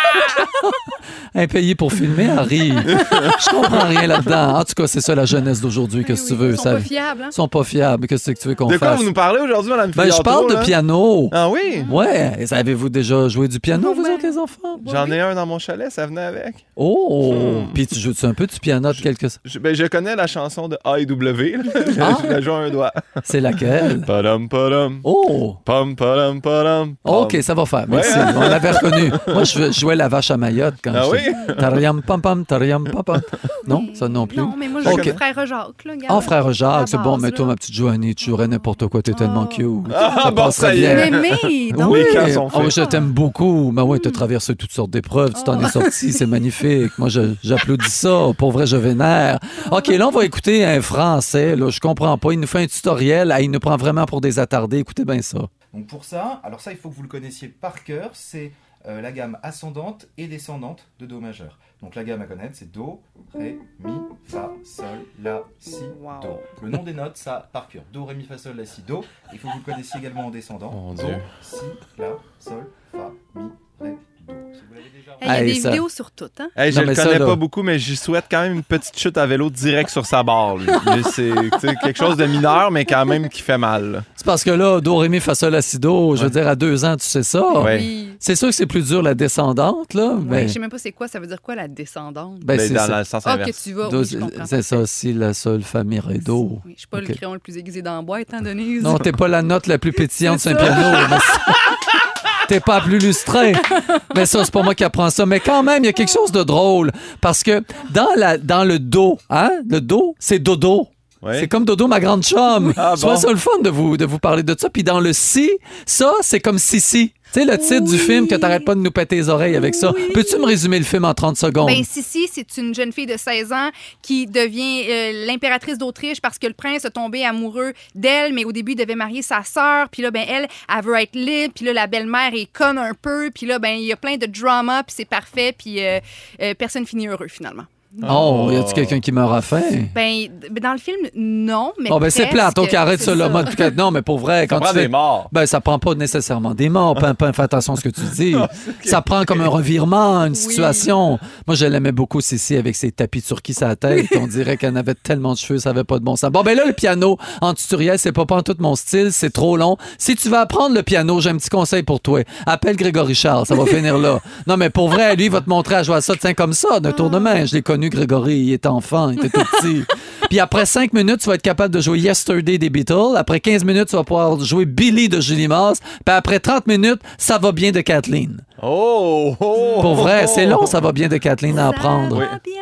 Impayé pour filmer, elle rit. Je comprends rien là-dedans. En tout cas, c'est ça la jeunesse d'aujourd'hui, qu'est-ce que tu veux. Ils sont ça- pas fiables, hein? Ils sont pas fiables. Qu'est-ce que tu veux qu'on De quoi fasse? vous nous parlez aujourd'hui, Mme Ben, je Filiatro, parle de là? piano. Ah oui? Ouais. Et avez-vous déjà joué du piano, Non, vous ben- autres, les enfants? J'en ai un dans mon chalet, ça venait avec. Oh! Hmm. Puis tu joues-tu un peu du piano de quelque... Je, ben, je connais la chanson de A et W. là. Je, Ah. je la joue à un doigt. C'est laquelle? Padam, padam. Oh! Pam, padam, padam. OK, ça va faire. Merci. Ouais, hein? On l'avait reconnu. Moi, je jouais la vache à Mayotte quand Ah j'étais... oui? Tariam pam pam, tariam pam pam. Non, ça non plus. Non, mais moi, je OK. joue frère Jacques, là, Oh, frère Jacques, La c'est bon, base, mais toi, là. ma petite Joanie, tu jouerais n'importe quoi, t'es tellement cute. Ah, Ça bon, passerait ça y est. bien. Mais, mais, donc, Oui, Les camps sont oh, faits. je t'aime beaucoup. Mais ouais, tu as traversé toutes sortes d'épreuves, tu t'en es sorti, c'est magnifique. Moi, je- j'applaudis ça. Pour vrai, je vénère. OK, là, on va écouter un français. Là, je comprends pas. Il nous fait un tutoriel. Ah, il nous prend vraiment pour des attardés. Écoutez bien ça. Donc pour ça, alors ça il faut que vous le connaissiez par cœur, c'est euh, la gamme ascendante et descendante de Do majeur. Donc la gamme à connaître c'est Do, Ré, Mi, Fa, Sol, La, Si, Wow. Do. Le nom des notes ça par cœur. Do, Ré, Mi, Fa, Sol, La, Si, Do. Il faut que vous le connaissiez également en descendant. Mon Do, Dieu. Si, La, Sol, Fa, Mi, Ré, Do. Si vous l'avez déjà il y a Hey, des ça- vidéos sur tout, hein? Hey, je Non, le mais ça, connais là- pas beaucoup, mais j'y souhaite quand même une petite chute à vélo direct sur sa barre. lui. Lui, c'est tu sais, quelque chose de mineur, mais quand même qui fait mal. là. C'est parce que là, Do, Ré, Mi, Fa, Sol, La, Si, Do, je veux dire, à deux ans, tu sais ça. Ouais. Oui. C'est sûr que c'est plus dur la descendante, là. Oui, Mais, je sais même pas c'est quoi, ça veut dire quoi, la descendante? ben, Ben, c'est dans ça. le sens Ah, que inverse. tu vas, Do, oui, je comprends. c'est ça, Si, La, Sol, Fa, Mi, Ré, Do. Oui, je suis pas Ok. le crayon le plus aiguisé dans la boîte, hein, Denise? Non, t'es pas la note la plus pétillante C'est sur un ça. piano. mais c'est- T'es pas plus lustré. Mais ça, c'est pas moi qui apprends ça. Mais quand même, il y a quelque chose de drôle. Parce que dans, la, dans le Do, hein, le Do, c'est dodo. Ouais. C'est comme Dodo, ma grande chum. Ah, Soit bon. ça le fun de vous, de vous parler de ça. Puis dans le Si, ça, c'est comme Sissi. Tu sais, le titre du film que t'arrêtes pas de nous péter les oreilles avec ça. Peux-tu me résumer le film en trente secondes? Ben, Sissi, c'est une jeune fille de seize ans qui devient euh, l'impératrice d'Autriche parce que le prince est tombé amoureux d'elle, mais au début, il devait marier sa sœur. Puis là, ben, elle, elle veut être libre. Puis là, la belle-mère est conne un peu. Puis là, ben, il y a plein de drama, puis c'est parfait. Puis euh, euh, personne finit heureux, finalement. Oh, y a-tu quelqu'un qui meurt à la fin? Ben, d- ben, dans le film, non, mais Oh, ben c'est presque, plate. OK, arrête c'est ça, là. Moi, non, mais pour vrai, Ça quand prend tu fais... des morts. Ben, ça prend pas nécessairement des morts, Pimpin, fais attention à ce que tu dis. Ça prend comme un revirement, une situation. Moi, je l'aimais beaucoup, Sissi, avec ses tapis turquis à la tête. On dirait qu'elle avait tellement de cheveux, ça avait pas de bon sens. Bon, ben là, le piano, en tutoriel, c'est pas pas tout mon style, c'est trop long. Si tu veux apprendre le piano, j'ai un petit conseil pour toi. Appelle Grégory Charles, ça va finir là. Non, mais pour vrai, lui, il va te montrer à jouer à ça, tiens, comme ça, d'un tour de main. Je l'ai connu, Grégory, il était enfant, il était tout petit. Puis après cinq minutes, tu vas être capable de jouer Yesterday des Beatles. Après quinze minutes, tu vas pouvoir jouer Billy de Julie Mars. Puis après trente minutes, Ça va bien de Kathleen. Oh! oh Pour vrai, oh, c'est long, oh. Ça va bien de Kathleen à apprendre. Ça va bien.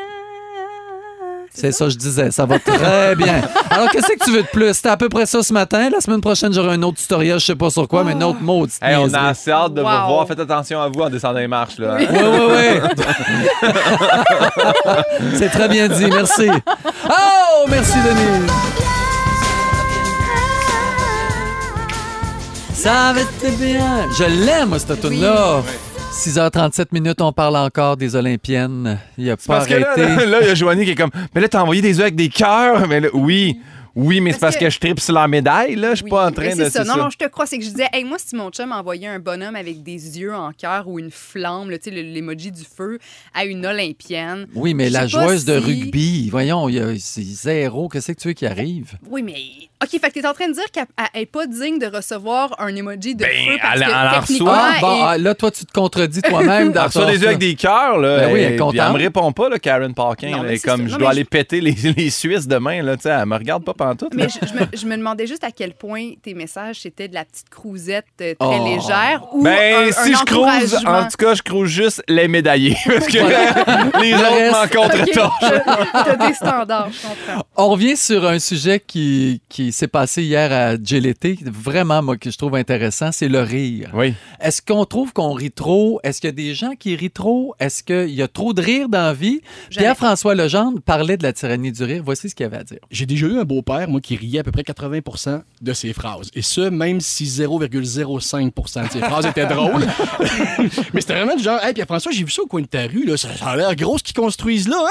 C'est ça, je disais. Ça va très bien. Alors, qu'est-ce que tu veux de plus? C'était à peu près ça ce matin. La semaine prochaine, j'aurai un autre tutoriel, je sais pas sur quoi, mais une autre mot. Hey, on a assez hâte de Wow. vous revoir. Faites attention à vous en descendant les marches. Là. Oui, oui, oui. C'est très bien dit. Merci. Oh, merci, Denis. Ça va être bien. Je l'aime, moi, cette tune-là. six heures trente-sept minutes, on parle encore des Olympiennes. Il a pas Parce que arrêté. là, là, il y a Joanie qui est comme, mais là, t'as envoyé des œufs avec des cœurs. Mais là, oui, oui, mais c'est parce Parce que- que je tripe sur la médaille, là. Je suis Oui, pas en train mais de. c'est ça. Non, non, je te crois. C'est que je disais, hey, moi, si mon chum envoyait un bonhomme avec des yeux en cœur ou une flamme, là, tu sais, le- l'emoji du feu, à une Olympienne. Oui, mais je la sais pas joueuse de si- rugby, voyons, il y a- c'est zéro. Qu'est-ce que tu veux qui arrive? Oui, mais. OK, fait que t'es en train de dire qu'elle n'est pas digne de recevoir un emoji de Ben, feu parce elle- que elle en techniquement, reçoit. Ah, bon, elle- ah, là, toi, tu te contredis toi-même. dans Elle reçoit ton- des yeux avec des cœurs, là. Ben oui, elle est et- contente. puis elle me répond pas, là, Karen Parkin. Non, là, mais elle est c'est comme, ça. je Non, dois mais aller péter les, les Suisses demain, là. Tu sais, elle me regarde pas pantoute. là. Mais je, je me, je me demandais juste à quel point tes messages, c'était de la petite crousette euh, très Oh. légère ou Ben, un, si un je crouse, encouragement. en tout cas, je crouse juste les médaillés. Parce que les Le autres reste- m'en OK, contre-torchent. t'as t'as des standards, je comprends. On revient sur un sujet qui, qui s'est passé hier à J L T, vraiment, moi, que je trouve intéressant, c'est le rire. Oui. Est-ce qu'on trouve qu'on rit trop? Est-ce qu'il y a des gens qui rient trop? Est-ce qu'il y a trop de rire dans la vie? Jamais. Pierre-François Legendre parlait de la tyrannie du rire. Voici ce qu'il avait à dire. J'ai déjà eu un beau-père, moi, qui riait à peu près quatre-vingts pour cent de ses phrases. Et ce, même si zéro virgule zéro cinq pour cent de ses phrases étaient drôles. Mais c'était vraiment du genre, hey, Pierre-François, j'ai vu ça au coin de ta rue, là. Ça, ça a l'air gros ce qu'ils construisent là,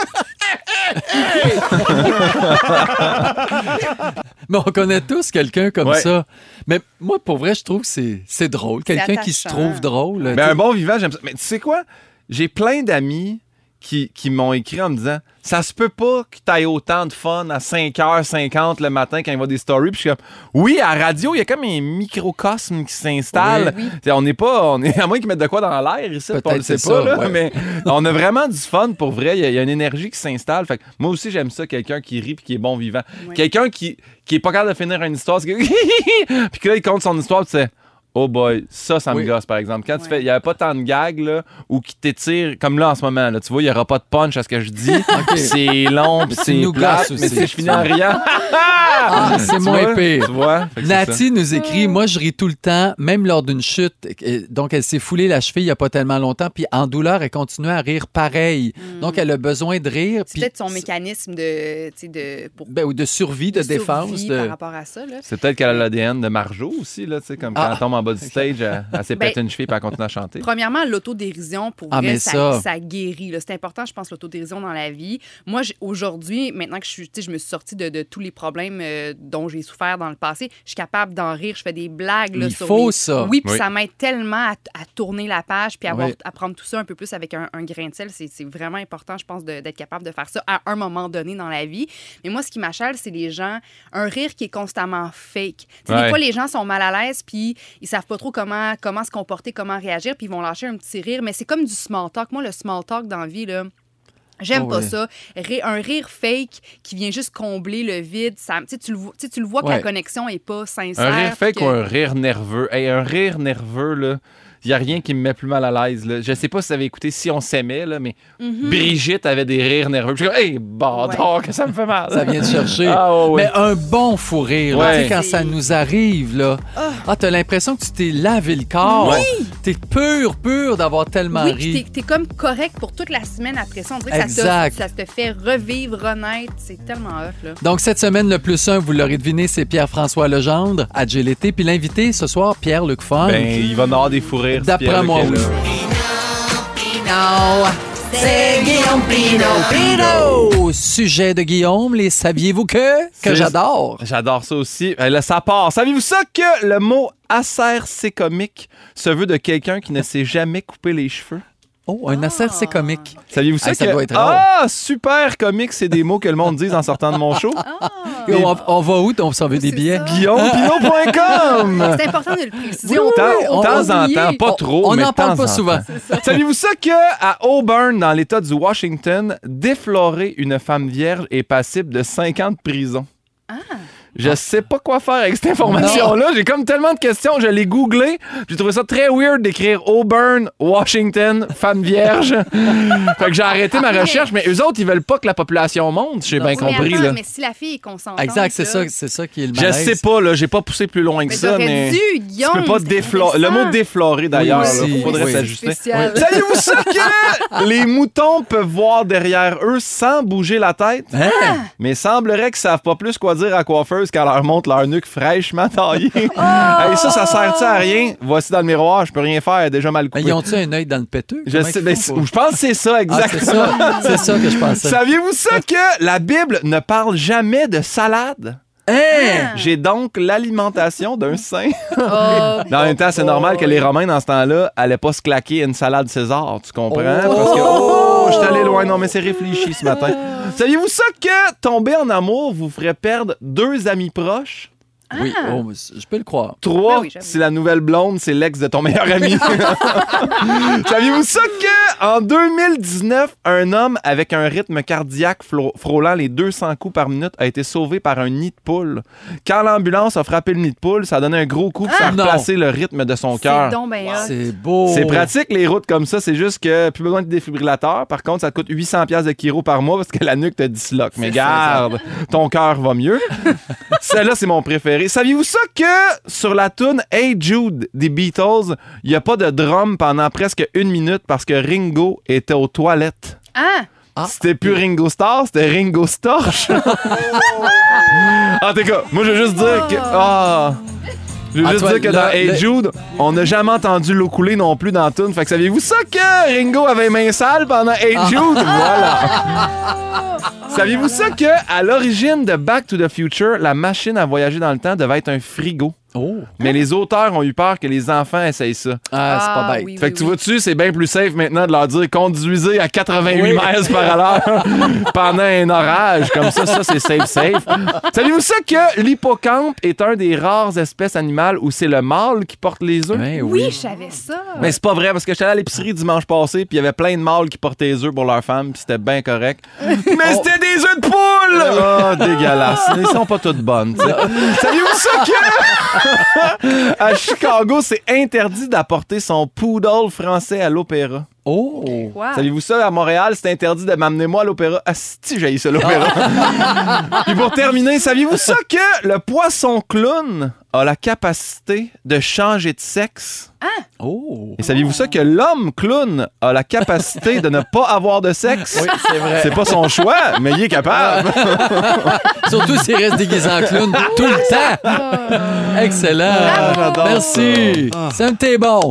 hein? Mais on connaît tous quelqu'un comme Ouais. ça. Mais moi, pour vrai, je trouve que c'est, c'est drôle. Quelqu'un qui se attachant. trouve drôle. Mais tu sais. un bon vivant, j'aime ça. Mais tu sais quoi? J'ai plein d'amis qui, qui m'ont écrit en me disant ça se peut pas que tu aies autant de fun à cinq heures cinquante le matin quand il voit des stories. Puis je suis comme oui, à la radio, il y a comme un microcosme qui s'installe. Oui, oui. T'sais, On n'est pas. On est, à moins qu'ils mettent de quoi dans l'air ici, Peut-être on le sait c'est pas, ça, là, ouais. mais on a vraiment du fun pour vrai. Il y, a- il y a une énergie qui s'installe. Fait que moi aussi, j'aime ça, quelqu'un qui rit puis qui est bon vivant. Ouais. Quelqu'un qui, qui est pas capable de finir une histoire, c'est que puis que là, il compte son histoire, tu sais. Oh boy, ça, ça me Oui. gosse, par exemple. Quand tu Ouais. fais, il n'y avait pas tant de gags, là, ou qui t'étirent, comme là, en ce moment, là, tu vois, il n'y aura pas de punch à ce que je dis. C'est long, puis tu c'est nous plate, gosses mais aussi. si je finis en riant... Ah, c'est Tu moins vois? pire. Tu vois? Fait que c'est ça. Nati nous écrit, moi je ris tout le temps, même lors d'une chute. Et donc elle s'est foulée la cheville il n'y a pas tellement longtemps, puis en douleur, elle continue à rire pareil. Donc elle a besoin de rire. C'est puis- peut-être son mécanisme de, tu sais, de, pour, Ben, ou de survie, de, de défense. survie de- par rapport à ça. Là. C'est peut-être qu'elle a l'A D N de Marjo aussi, là, tu sais, comme quand Ah. elle tombe en bas du stage, elle, elle s'est Ben, pété une cheville et elle continue à chanter. Premièrement, l'autodérision, pour Ah, vrai, mais ça, ça- ça guérit. là. C'est important, je pense, l'autodérision dans la vie. Moi, j'ai- aujourd'hui, maintenant que je, suis, tu sais, je me suis sortie de, de tous les problèmes euh, dont j'ai souffert dans le passé, je suis capable d'en rire. Je fais des blagues. Là, Il sur faut les- ça. Oui, puis Oui. ça m'aide tellement à, à tourner la page puis à, avoir- Oui. à prendre tout ça un peu plus avec un, un grain de sel. C'est c'est vraiment important, je pense, de- d'être capable de faire ça à un moment donné dans la vie. Mais moi, ce qui m'achale, c'est les gens, un rire qui est constamment fake. Tu sais, Ouais. Des fois, les gens sont mal à l'aise puis ils savent pas trop comment, comment se comporter, comment réagir, puis ils vont lâcher un petit rire. Mais c'est comme du small talk. Moi, le small talk dans la vie, là, j'aime Oh, pas oui. ça. Ri- un rire fake qui vient juste combler le vide, ça, tu sais, tu le vois, tu sais, tu le vois que Ouais. la connexion est pas sincère. Un rire fake puis ou que- un rire nerveux? Hey, un rire nerveux, là, il n'y a rien qui me met plus mal à l'aise. Là. Je sais pas si vous avez écouté Si on s'aimait, là, mais Mhm. Brigitte avait des rires nerveux. Je suis comme, hey, bâtard, que ça me fait mal. Ça vient de chercher. Ah, ouais, ouais. Mais un bon fou rire, là, Ouais. tu sais, quand ça nous arrive, là. Ah, t'as l'impression que tu t'es lavé le corps. Oui. T'es pur, pur d'avoir tellement Oui, puis ri. t'es, t'es comme correct pour toute la semaine après ça. On dirait que ça Exact. te, ça te fait revivre, renaître. C'est tellement hot, là. Donc, cette semaine, le plus un, vous l'aurez deviné, c'est Pierre-François Legendre à J L T. Puis l'invité ce soir, Pierre-Luc Funk. Ben, il va en avoir des fous rires. D'après Pierre-Luc moi, est oui. là. C'est Guillaume Pino Pino! Sujet de Guillaume, les saviez-vous que? Que C'est- j'adore. J'adore ça aussi. Euh, Là, ça part. Saviez-vous ça que le mot acerce-comique se veut de quelqu'un qui ne s'est jamais coupé les cheveux? Oh, un acer, c'est comique. Saviez-vous ça Hey, ça que... doit être rare. Ah, super comique, c'est des mots que le monde dit en sortant de mon show. Et on, on va où? On s'en veut des C'est billets? ça. guillaume pino point com. C'est important de le préciser. Oui, On oui, peut- oui, De on- temps on en oublie. temps, pas On- trop, on mais n'en de parle temps pas en souvent. temps. Saviez-vous ça que à Auburn, dans l'État du Washington, déflorer une femme vierge est passible de cinq ans de prison? Ah. Je sais pas quoi faire avec cette information-là. J'ai comme tellement de questions. Je l'ai googlé. J'ai trouvé ça très weird d'écrire Auburn, Washington, femme vierge. Fait que j'ai arrêté ma recherche. Mais eux autres, ils veulent pas que la population monte. J'ai bien Oui, mais compris. attends, là. mais si la fille est consentante. Exact, c'est là, ça, c'est ça qui est le Je malaise. sais pas, là. J'ai pas poussé plus loin que Mais ça. t'aurais Mais dû, tu Guillaume. peux pas c'est déflorer. Le intéressant. mot déflorer, d'ailleurs, Oui, là, aussi, faudrait oui. s'ajuster. Spécial. Saviez-vous ça que les moutons peuvent voir derrière eux sans bouger la tête? Hein? Mais semblerait qu'ils savent pas plus quoi dire à la coiffeuse serveuses quand leur montre leur nuque fraîchement taillée. Hey, ça, ça sert-tu à rien? Voici dans le miroir, je peux rien faire, elle est déjà mal coupée. Ils ont-tu un œil dans le péteux? Je, sais, ben, pour... je pense que c'est ça, exactement. Ah, c'est, ça. c'est ça que je pensais. Saviez-vous ça que la Bible ne parle jamais de salade? Hein? J'ai donc l'alimentation d'un saint. Oh. En même temps, c'est normal que les Romains, dans ce temps-là, allaient pas se claquer une salade César, tu comprends? Oh. Parce que, oh, je suis allé loin. Non, mais c'est réfléchi ce matin. Saviez-vous ça que tomber en amour vous ferait perdre deux amis proches? Oui, oh, je peux le croire. Trois, Ben oui, si la nouvelle blonde, c'est l'ex de ton meilleur ami. Saviez-vous ça que en deux mille dix-neuf, un homme avec un rythme cardiaque flo- frôlant les deux cents coups par minute a été sauvé par un nid de poule. Quand l'ambulance a frappé le nid de poule, ça a donné un gros coup, puis ça a Ah, replacé le rythme de son C'est cœur. donc ben hot. C'est beau. C'est pratique, les routes comme ça. C'est juste que plus besoin de défibrillateur. Par contre, ça te coûte huit cents dollars de chiro par mois parce que la nuque te disloque. Mais garde, ton cœur va mieux. Celle-là, c'est mon préféré. Saviez-vous ça que sur la tune Hey Jude des Beatles, il n'y a pas de drum pendant presque une minute parce que Ringo était aux toilettes? Ah! Ah. C'était plus Ringo Starr, c'était Ringo Storch. En tout cas, moi, je veux juste dire que... Ah... Je veux Ah, juste toi, dire que le- dans Hey le- Jude, on n'a jamais entendu l'eau couler non plus dans la tune. Fait que saviez-vous ça que Ringo avait les mains sales pendant Hey Ah. Jude? Voilà. Saviez-vous ça que à l'origine de Back to the Future, la machine à voyager dans le temps devait être un frigo? Oh. Mais les auteurs ont eu peur que les enfants essayent ça. Ah, c'est pas Ah, bête. oui, Fait oui, que tu oui. vois-tu, c'est bien plus safe maintenant de leur dire conduisez à quatre-vingt-huit Oui. miles par heure pendant un orage. Comme ça, ça, c'est safe, safe. Saviez-vous ça que l'hippocampe est un des rares espèces animales où c'est le mâle qui porte les œufs? Ben Oui, oui. je savais ça. Mais c'est pas vrai, parce que j'étais allé à l'épicerie dimanche passé, puis il y avait plein de mâles qui portaient les œufs pour leurs femmes, puis c'était bien correct. Mais c'était des œufs de poule! Oh, dégueulasse. Ils sont pas toutes bonnes, tu sais. Saviez-vous ça que... à Chicago, c'est interdit d'apporter son poodle français à l'opéra? Oh. Quoi? Saviez-vous ça? À Montréal, c'est interdit de m'amener moi à l'opéra. Asti, j'ai ça, l'opéra. Puis pour terminer, saviez-vous ça que le poisson clown a la capacité de changer de sexe? Oh. Et saviez-vous ça que l'homme clown a la capacité de ne pas avoir de sexe? Oui, c'est vrai. C'est pas son choix, mais il est capable. Surtout s'il reste déguisé en clown tout le temps. Excellent. Ah, j'adore Merci. C'est un de tes bons.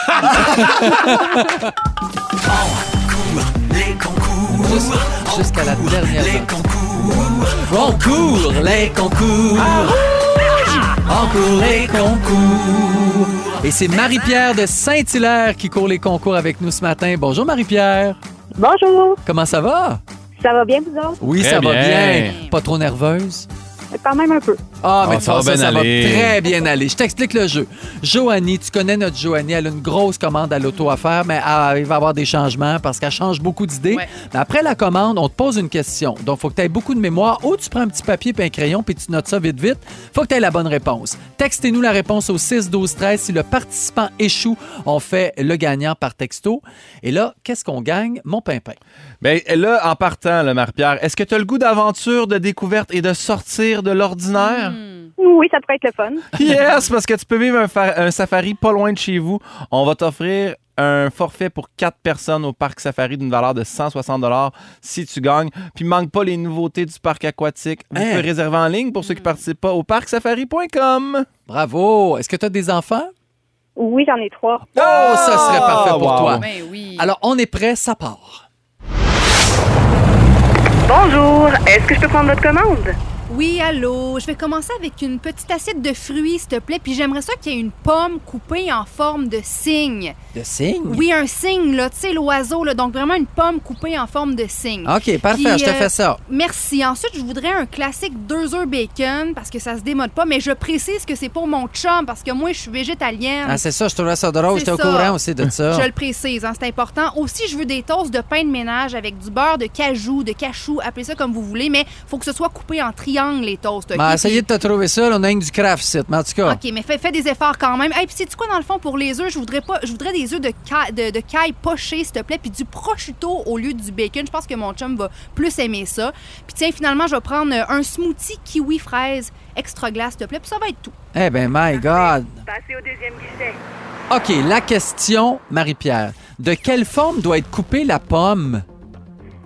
Les concours. Juste- Jusqu'à la dernière Les note. concours. Concours, les concours. Concours, les concours. Et c'est Marie-Pierre de Saint-Hilaire qui court les concours avec nous ce matin. Bonjour Marie-Pierre. Bonjour. Comment ça va? Ça va bien, vous autres? Oui, Très ça va bien. bien. Pas trop nerveuse? Quand même un peu. Ah, mais Ah, tu ça vois, va ça, bien ça va aller. très bien aller. Je t'explique le jeu. Joanie, tu connais notre Joanie, elle a une grosse commande à l'auto à faire, mais elle, il va y avoir des changements parce qu'elle change beaucoup d'idées. Ouais. Mais après la commande, on te pose une question. Donc, il faut que tu aies beaucoup de mémoire. Ou tu prends un petit papier et un crayon puis tu notes ça vite, vite. faut que tu aies la bonne réponse. Textez-nous la réponse au six douze treize. Si le participant échoue, on fait le gagnant par texto. Et là, qu'est-ce qu'on gagne? Mon pimpin. Ben là, en partant, là, Marie-Pierre, est-ce que tu as le goût d'aventure, de découverte et de sortir de l'ordinaire? Oui, ça pourrait être le fun. Yes, parce que tu peux vivre un, fa- un safari pas loin de chez vous. On va t'offrir un forfait pour quatre personnes au parc safari d'une valeur de cent soixante dollars si tu gagnes. Puis manque pas les nouveautés du parc aquatique. Vous Hein? pouvez réserver en ligne pour ceux qui participent pas au parc safari point com. Bravo! Est-ce que tu as des enfants? Oui, j'en ai trois. Oh, ça serait parfait pour wow. toi. Ben oui. Alors, on est prêt, ça part. Bonjour. Est-ce que je peux prendre votre commande? Oui, allô. Je vais commencer avec une petite assiette de fruits, s'il te plaît. Puis j'aimerais ça qu'il y ait une pomme coupée en forme de cygne. De signe? Oui, un cygne, là. Tu sais, l'oiseau, là. Donc vraiment une pomme coupée en forme de cygne. OK, parfait, Puis, je te euh, fais ça. Merci. Ensuite, je voudrais un classique deux œufs bacon parce que ça se démode pas. Mais je précise que c'est pour mon chum parce que moi, je suis végétalienne. Ah, c'est ça, je trouvais ça drôle. C'est J'étais au ça. courant aussi de ça. Je le précise, hein, c'est important. Aussi, je veux des toasts de pain de ménage avec du beurre de cajou, de cachou, appelez ça comme vous voulez, mais faut que ce soit coupé en triangle, les toasts. OK? Ben, essayez de te trouver ça, là, on a une du craft site, mais en tout cas. OK, mais fais, fais des efforts quand même. Et puis, sais-tu quoi, dans le fond, pour les œufs, je voudrais pas, je voudrais des œufs de, ca- de, de caille pochés, s'il te plaît, puis du prosciutto au lieu du bacon. Je pense que mon chum va plus aimer ça. Puis, tiens, finalement, je vais prendre euh, un smoothie kiwi fraise extra glace, s'il te plaît, puis ça va être tout. Eh ben, my God. Passez au deuxième guichet. OK, la question, Marie-Pierre. De quelle forme doit être coupée la pomme?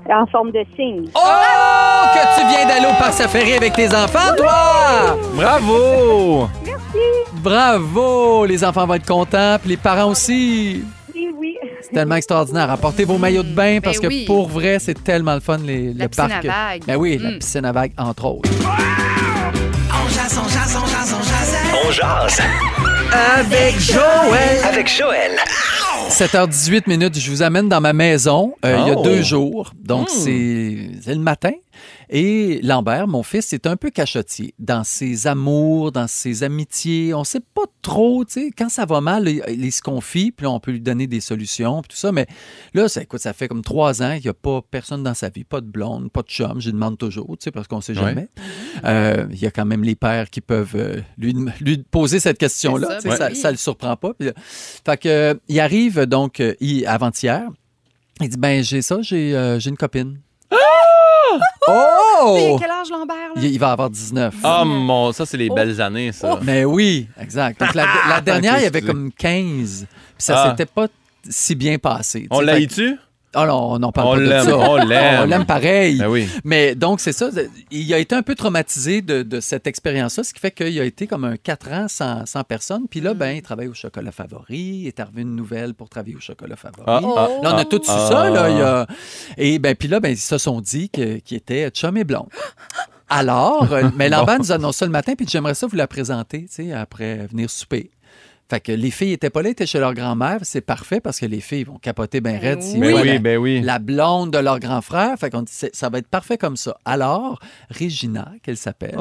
En forme de cygne. Oh! Que tu viens d'aller au parc safari avec tes enfants, toi! Bravo! Bravo! Les enfants vont être contents, puis les parents aussi. Oui, oui. C'est tellement extraordinaire. Apportez vos maillots de bain parce Ben que oui. pour vrai, c'est tellement le fun, les, La le piscine parc. à vagues. Ben oui, Mm. la piscine à vagues, entre autres. On jase, on jase, on jase, on jase. On jase Avec Joël! avec Joël. sept heures dix-huit minutes, je vous amène dans ma maison euh, il y a Oh. deux jours. Donc, Mm. c'est c'est le matin. Et Lambert, mon fils, est un peu cachotier dans ses amours, dans ses amitiés. On sait pas trop, tu sais, quand ça va mal, il, il se confie, puis là, on peut lui donner des solutions, puis tout ça. Mais là, ça, écoute, ça fait comme trois ans qu'il n'y a pas personne dans sa vie, pas de blonde, pas de chum. Je lui demande toujours, tu sais, parce qu'on sait jamais. Euh, Il y a quand même les pères qui peuvent euh, lui, lui poser cette question-là. C'est ça, tu sais, ben Ça, oui. ça le surprend pas. Puis, là, fait que, euh, il arrive donc euh, il- avant-hier. Il dit ben j'ai ça, j'ai euh, j'ai une copine. Oh! Mais quel âge, Lambert, là? Il, il va avoir dix-neuf. Ah, mon, ça, c'est les belles années, ça. Mais oui, exact. Donc, la, la dernière, Ok, il y avait excusez. comme quinze. Puis ça Ah. s'était pas si bien passé. On Tu sais, l'a fait eu que- tu Ah non, on n'en parle On pas de l'aime, ça. on l'aime. On l'aime pareil. Ben oui. Mais donc, c'est ça. Il a été un peu traumatisé de, de cette expérience-là, ce qui fait qu'il a été comme un quatre ans sans, sans personne. Puis là, ben, il travaille au chocolat favori. Il est arrivé une nouvelle pour travailler au chocolat favori. Ah, ah, là, on a ah, tous su ah. ça. Là, il y a... Et ben, puis là, ben, ils se sont dit que- qu'ils étaient chum et blonde. Alors, euh, mais Lambert nous annonce ça le matin, puis j'aimerais ça vous la présenter, tu sais, après venir souper. Fait que les filles étaient pas là, étaient chez leur grand-mère. C'est parfait parce que les filles vont capoter bien raide s'ils Ben voient oui, la, ben oui. la blonde de leur grand frère. Fait qu'on dit, c'est- ça va être parfait comme ça. Alors, Regina, qu'elle s'appelle,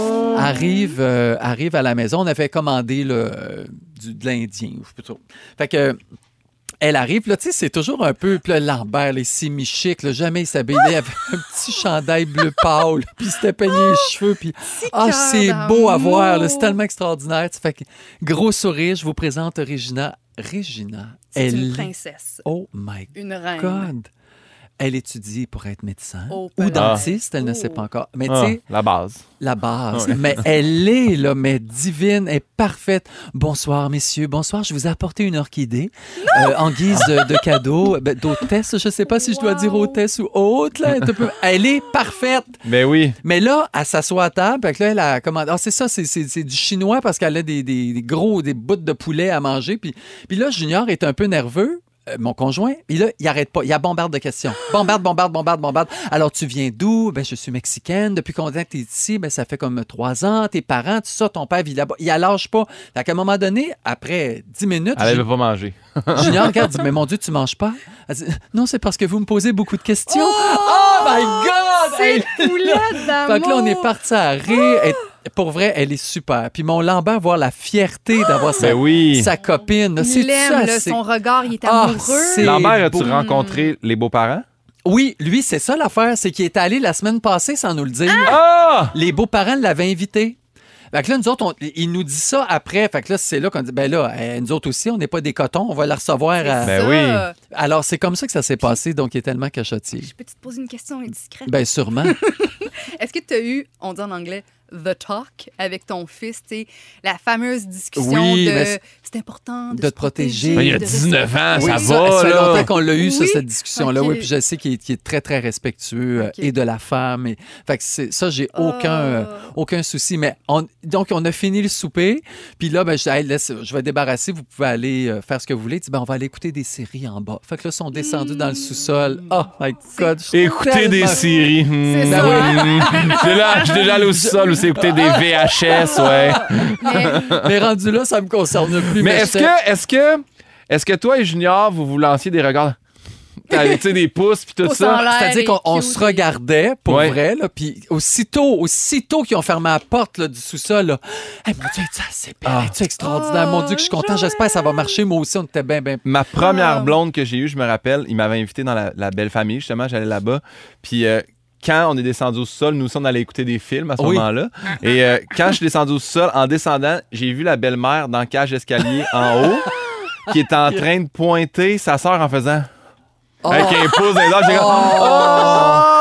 arrive, euh, arrive à la maison. On avait commandé le, euh, du, de l'Indien, ou je sais pas trop. Fait que... Elle arrive, là, tu sais, c'est toujours un peu, puis là, Lambert, les semi-chic, là, jamais il s'habillait, il avait un petit chandail bleu pâle, puis il s'était peigné les cheveux, puis ah, cœur c'est beau à voir, là, d'amour. c'est tellement extraordinaire. Tu sais, fait que, gros sourire, je vous présente Regina. Regina, C'est elle une est- princesse. Oh my Une reine. God! Elle étudie pour être médecin Oh, ou ben là. dentiste, elle ne sait pas encore. Mais Ah, tu sais, la base. la base. Ouais. Mais elle est, là, mais divine, elle est parfaite. Bonsoir, messieurs. Bonsoir, je vous ai apporté une orchidée euh, en guise de, de cadeau, ben, d'hôtesse. Je ne sais pas si je dois dire hôtesse ou hôte. Là. Elle, peut- elle est parfaite. Ben oui. Mais là, elle s'assoit à table. Fait que là, elle a commandé. Ah, c'est ça, c'est, c'est- c'est du chinois parce qu'elle a des, des- des gros, des bouts de poulet à manger. Puis, puis là, Junior est un peu nerveux. Euh, mon conjoint, puis là, il arrête pas. Il y a bombarde de questions. Bombarde, bombarde, bombarde, bombarde. Alors, tu viens d'où? Ben, je suis mexicaine. Depuis combien tu es ici? Ben, ça fait comme trois ans. Tes parents, tout ça, ton père vit là-bas. Il la lâche pas. Fait qu'à un moment donné, après dix minutes, Elle Ju- veut pas manger. Junior regarde, dit, mais mon Dieu, tu manges pas? Elle dit, non, c'est parce que vous me posez beaucoup de questions. Oh, my God! C'est Elle- une poulette d'amour! Fait que là, on est parti à rire. Elle- pour vrai, elle est super. Puis mon Lambert, voir la fierté d'avoir sa, Ben oui. sa copine. là, c'est Il l'aime, ça, là, c'est- son regard, il est Ah, amoureux. c'est Lambert, as-tu beau. rencontré les beaux-parents? Oui, lui, c'est ça l'affaire. C'est qu'il est allé la semaine passée sans nous le dire. Ah! Les beaux-parents l'avaient invité. Fait que là, nous autres, on- il nous dit ça après. Fait que là, c'est là qu'on dit, ben là, euh, nous autres aussi, on n'est pas des cotons, on va la recevoir. à- Ben Ça. oui. Alors, c'est comme ça que ça s'est passé, donc il est tellement cachotier. Je peux te poser une question indiscrète? Ben, sûrement. Est-ce que tu as eu, on dit en anglais, the talk avec ton fils, tu sais, la fameuse discussion Oui, de mais c'est- c'est important de, de se te protéger. Ben, il y a de dix-neuf ans, Oui, ça ça, va, ça fait là. longtemps qu'on l'a eu, ça, Oui? cette discussion-là. Ok. Oui, puis je sais qu'il est, qu'il est très, très respectueux euh, Ok. et de la femme. Et... Fait que c'est- ça, j'ai aucun, euh, Oh. aucun souci. Mais on... donc, on a fini le souper. Puis là, ben, je dis, Hey, laisse, je vais débarrasser. Vous pouvez aller euh, faire ce que vous voulez. Il dit, ben, on va aller écouter des séries en bas. Fait que là, ils sont descendus dans le sous-sol. Oh my God. je suis Écouter des tellement- séries. Hmm. C'est Ben ça. oui. Hmm. J'étais là, j'étais déjà allé au sol aussi écouter des V H S, ouais. Mais Mais rendu là, ça me concerne plus. Mais est-ce j'étais- que, est-ce que, est-ce que toi et Junior, vous vous lanciez des regards, avec, tu sais, des pouces puis tout Pouces en ça? l'air. C'est-à-dire et qu'on on cute se et- regardait, pour Ouais. vrai, là, puis aussitôt, aussitôt qu'ils ont fermé la porte là, du sous-sol, là, hey, mon Dieu, ça, c'est bien, Ah. c'est extraordinaire. Mon Dieu, que je suis content. J'espère que ça va marcher. Moi aussi, on était bien, bien. Ma première Ah. blonde que j'ai eue, je me rappelle, il m'avait invité dans la, la belle famille, justement, j'allais là-bas. Puis euh, quand on est descendu au sol, nous aussi, on allait écouter des films à ce Oui. moment-là. Et euh, quand je suis descendu au sol, en descendant, j'ai vu la belle-mère dans la cage d'escalier en haut, qui est en train de pointer sa sœur en faisant... Oh. Avec un pouce dans les airs, j'ai comme... Oh!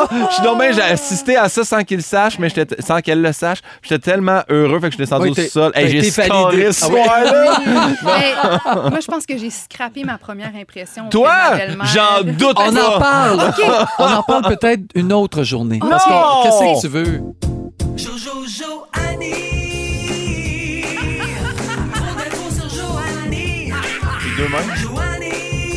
Je suis dommage, j'ai assisté à ça sans qu'il le sache, mais j'étais, sans qu'elle le sache. J'étais tellement heureux, fait que je suis descendu Oui, au t'es- sol. Hey, t'as j'ai été scoré validé. ce Ah oui. soir-là. Hey, moi, je pense que j'ai scrappé ma première impression. Toi, auprès de ma belle-mère. j'en doute On pas. en parle. OK. On en parle peut-être une autre journée. Oh, Parce que, non! qu'est-ce que tu veux? Jojo Joanie. Trop d'infos sur Joanie. Les deux mêmes. Joanie.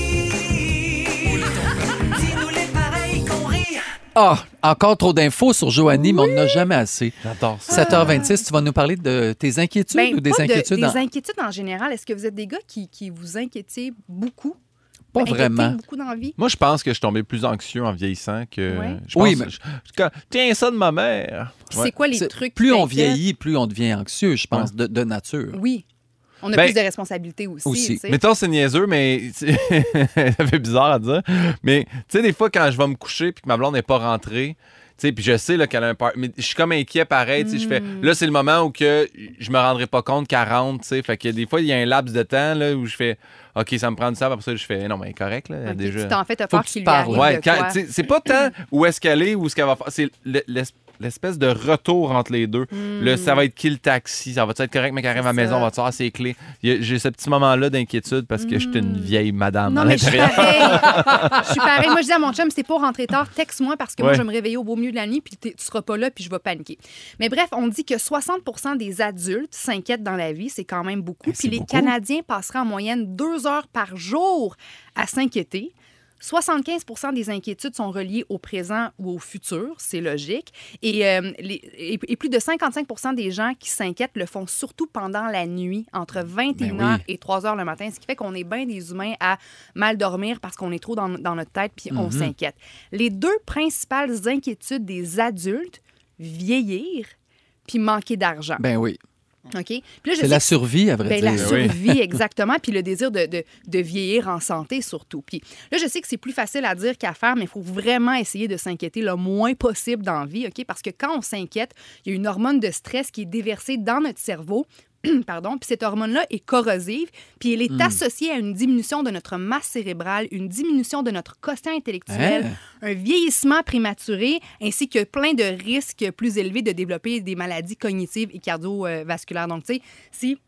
Dis-nous les pareils qu'on rit. Ah, encore trop d'infos sur Joanie, mais on n'en a jamais assez. J'adore ça. sept heures vingt-six, tu vas nous parler de tes inquiétudes Ben, ou des pas de- inquiétudes? des en- inquiétudes en général. Est-ce que vous êtes des gars qui, qui vous inquiétez beaucoup? Pas Inquiétez vraiment. beaucoup dans la vie? Moi, je pense que je suis tombé plus anxieux en vieillissant que. Ouais. Je pense, Oui, mais- je- je- tiens ça de ma mère. Puis Ouais. c'est quoi les C'est- trucs qui Plus on t'inquiètent? vieillit, plus on devient anxieux, je pense, de, de nature. Oui. On a Ben, plus de responsabilités aussi. aussi. tu sais. Mettons, c'est niaiseux, mais ça fait bizarre à dire. Mais tu sais, des fois, quand je vais me coucher puis que ma blonde n'est pas rentrée, tu sais, puis je sais là, qu'elle a un par... mais je suis comme inquiet pareil. tu sais, Je fais, Mm. là, c'est le moment où que je me rendrai pas compte qu'elle rentre. tu sais. Fait que des fois, il y a un laps de temps là, où je fais OK, ça me prend du temps. Après ça, je fais non, mais correct. Là, Ok, déjà. Tu t'en fais te Faut faire que tu qu'il lui parles. arrive Ouais, de quand- quoi. tu sais, c'est pas tant où est-ce qu'elle est ou ce qu'elle va faire. C'est le- l'es- l'espèce de retour entre les deux. Mm. Le, ça va être qui le taxi? Ça va être correct, mais qu'elle arrive à la C'est maison, ça. on va te avoir ses clés. Il y a- J'ai ce petit moment-là d'inquiétude parce que je suis une vieille madame Non, à mais je suis l'intérieur. pareil. Je suis pareil. Moi, je dis à mon chum, c'est pas rentrer tard, texte-moi parce que moi, Ouais. je vais me réveiller au beau milieu de la nuit puis t'es- tu seras pas là puis je vais paniquer. Mais bref, on dit que soixante pour cent des adultes s'inquiètent dans la vie. C'est quand même beaucoup. Eh, Puis c'est les beaucoup. Canadiens passeraient en moyenne deux heures par jour à s'inquiéter. soixante-quinze pour cent des inquiétudes sont reliées au présent ou au futur, c'est logique. Et, euh, les- et, et plus de cinquante-cinq pour cent des gens qui s'inquiètent le font surtout pendant la nuit, entre vingt et une heures Ben oui. et trois heures le matin, ce qui fait qu'on est bien des humains à mal dormir parce qu'on est trop dans, dans notre tête puis on Mhm. s'inquiète. Les deux principales inquiétudes des adultes, vieillir puis manquer d'argent. Ben oui. OK? Puis là, je C'est sais la que- survie, à vrai ben, dire. la survie, exactement. Puis le désir de, de, de vieillir en santé, surtout. Puis là, je sais que c'est plus facile à dire qu'à faire, mais il faut vraiment essayer de s'inquiéter le moins possible dans la vie, OK? Parce que quand on s'inquiète, il y a une hormone de stress qui est déversée dans notre cerveau. Pardon, puis cette hormone-là est corrosive, puis elle est Mm. associée à une diminution de notre masse cérébrale, une diminution de notre quotient intellectuel, Hein? un vieillissement prématuré, ainsi que plein de risques plus élevés de développer des maladies cognitives et cardiovasculaires. Donc, tu sais, si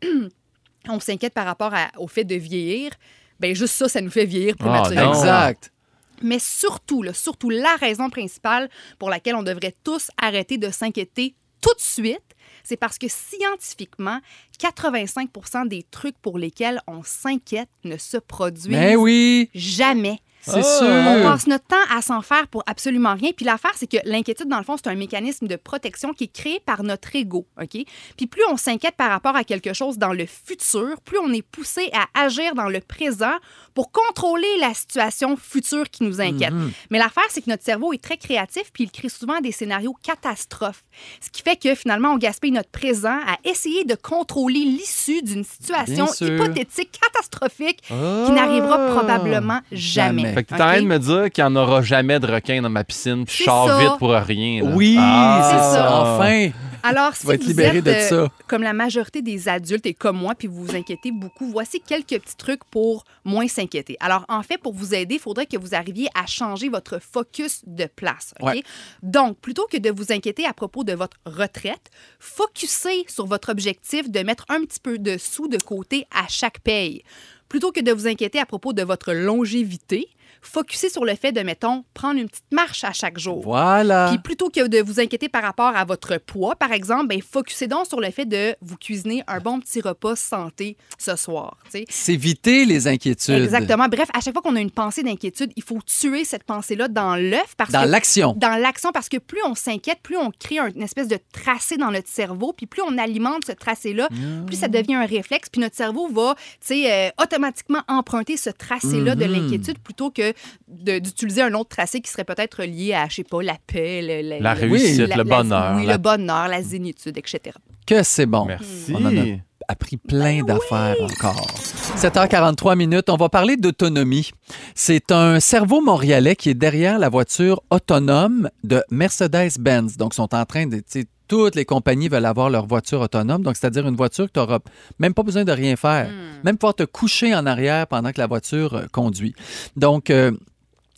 on s'inquiète par rapport à- au fait de vieillir, ben juste ça, ça nous fait vieillir prématurément. non. Exact. Mais surtout, là, surtout la raison principale pour laquelle on devrait tous arrêter de s'inquiéter tout de suite, c'est parce que scientifiquement, quatre-vingt-cinq pour cent des trucs pour lesquels on s'inquiète ne se produisent Ben oui, jamais. c'est Ah. sûr. On passe notre temps à s'en faire pour absolument rien. Puis l'affaire, c'est que l'inquiétude, dans le fond, c'est un mécanisme de protection qui est créé par notre ego, OK? Puis plus on s'inquiète par rapport à quelque chose dans le futur, plus on est poussé à agir dans le présent pour contrôler la situation future qui nous inquiète. Mhm. Mais l'affaire, c'est que notre cerveau est très créatif puis il crée souvent des scénarios catastrophes. Ce qui fait que finalement, on gaspille notre présent à essayer de contrôler l'issue d'une situation Bien sûr. hypothétique, catastrophique, Ah. qui n'arrivera probablement jamais. Jamais. Fait que t'es OK? en train de me dire qu'il n'y en aura jamais de requin dans ma piscine, puis je C'est sors ça. vite pour rien. là. Oui, Ah. c'est ça. ça. Enfin. Alors, Tu si vas être vous libéré êtes, de euh, ça. comme la majorité des adultes et comme moi, puis vous vous inquiétez beaucoup, voici quelques petits trucs pour moins s'inquiéter. Alors, en fait, pour vous aider, il faudrait que vous arriviez à changer votre focus de place. OK? Ouais. Donc, plutôt que de vous inquiéter à propos de votre retraite, focussez sur votre objectif de mettre un petit peu de sous de côté à chaque paye. Plutôt que de vous inquiéter à propos de votre longévité, focussez sur le fait de, mettons, prendre une petite marche à chaque jour. Voilà. Puis plutôt que de vous inquiéter par rapport à votre poids, par exemple, ben focussez donc sur le fait de vous cuisiner un bon petit repas santé ce soir. tu sais. S'éviter les inquiétudes. Exactement. Bref, à chaque fois qu'on a une pensée d'inquiétude, il faut tuer cette pensée-là dans l'œuf. parce Dans que- l'action. Dans l'action, parce que plus on s'inquiète, plus on crée un- une espèce de tracé dans notre cerveau, puis plus on alimente ce tracé-là, plus ça devient un réflexe, puis notre cerveau va, tu sais, euh, automatiquement emprunter ce tracé-là de Mhm. l'inquiétude plutôt que de- d'utiliser un autre tracé qui serait peut-être lié à, je sais pas, la paix, le- le- La le- réussite, la- le la- bonheur. Oui, la- le bonheur, la zénitude, et cetera. Que c'est bon. Merci. On en a appris plein d'affaires encore. sept heures quarante-trois minutes, on va parler d'autonomie. C'est un cerveau montréalais qui est derrière la voiture autonome de Mercedes-Benz. Donc, ils sont en train de... tu sais, toutes les compagnies veulent avoir leur voiture autonome, donc c'est-à-dire une voiture que tu n'auras même pas besoin de rien faire, même pouvoir te coucher en arrière pendant que la voiture euh, conduit. Donc, euh,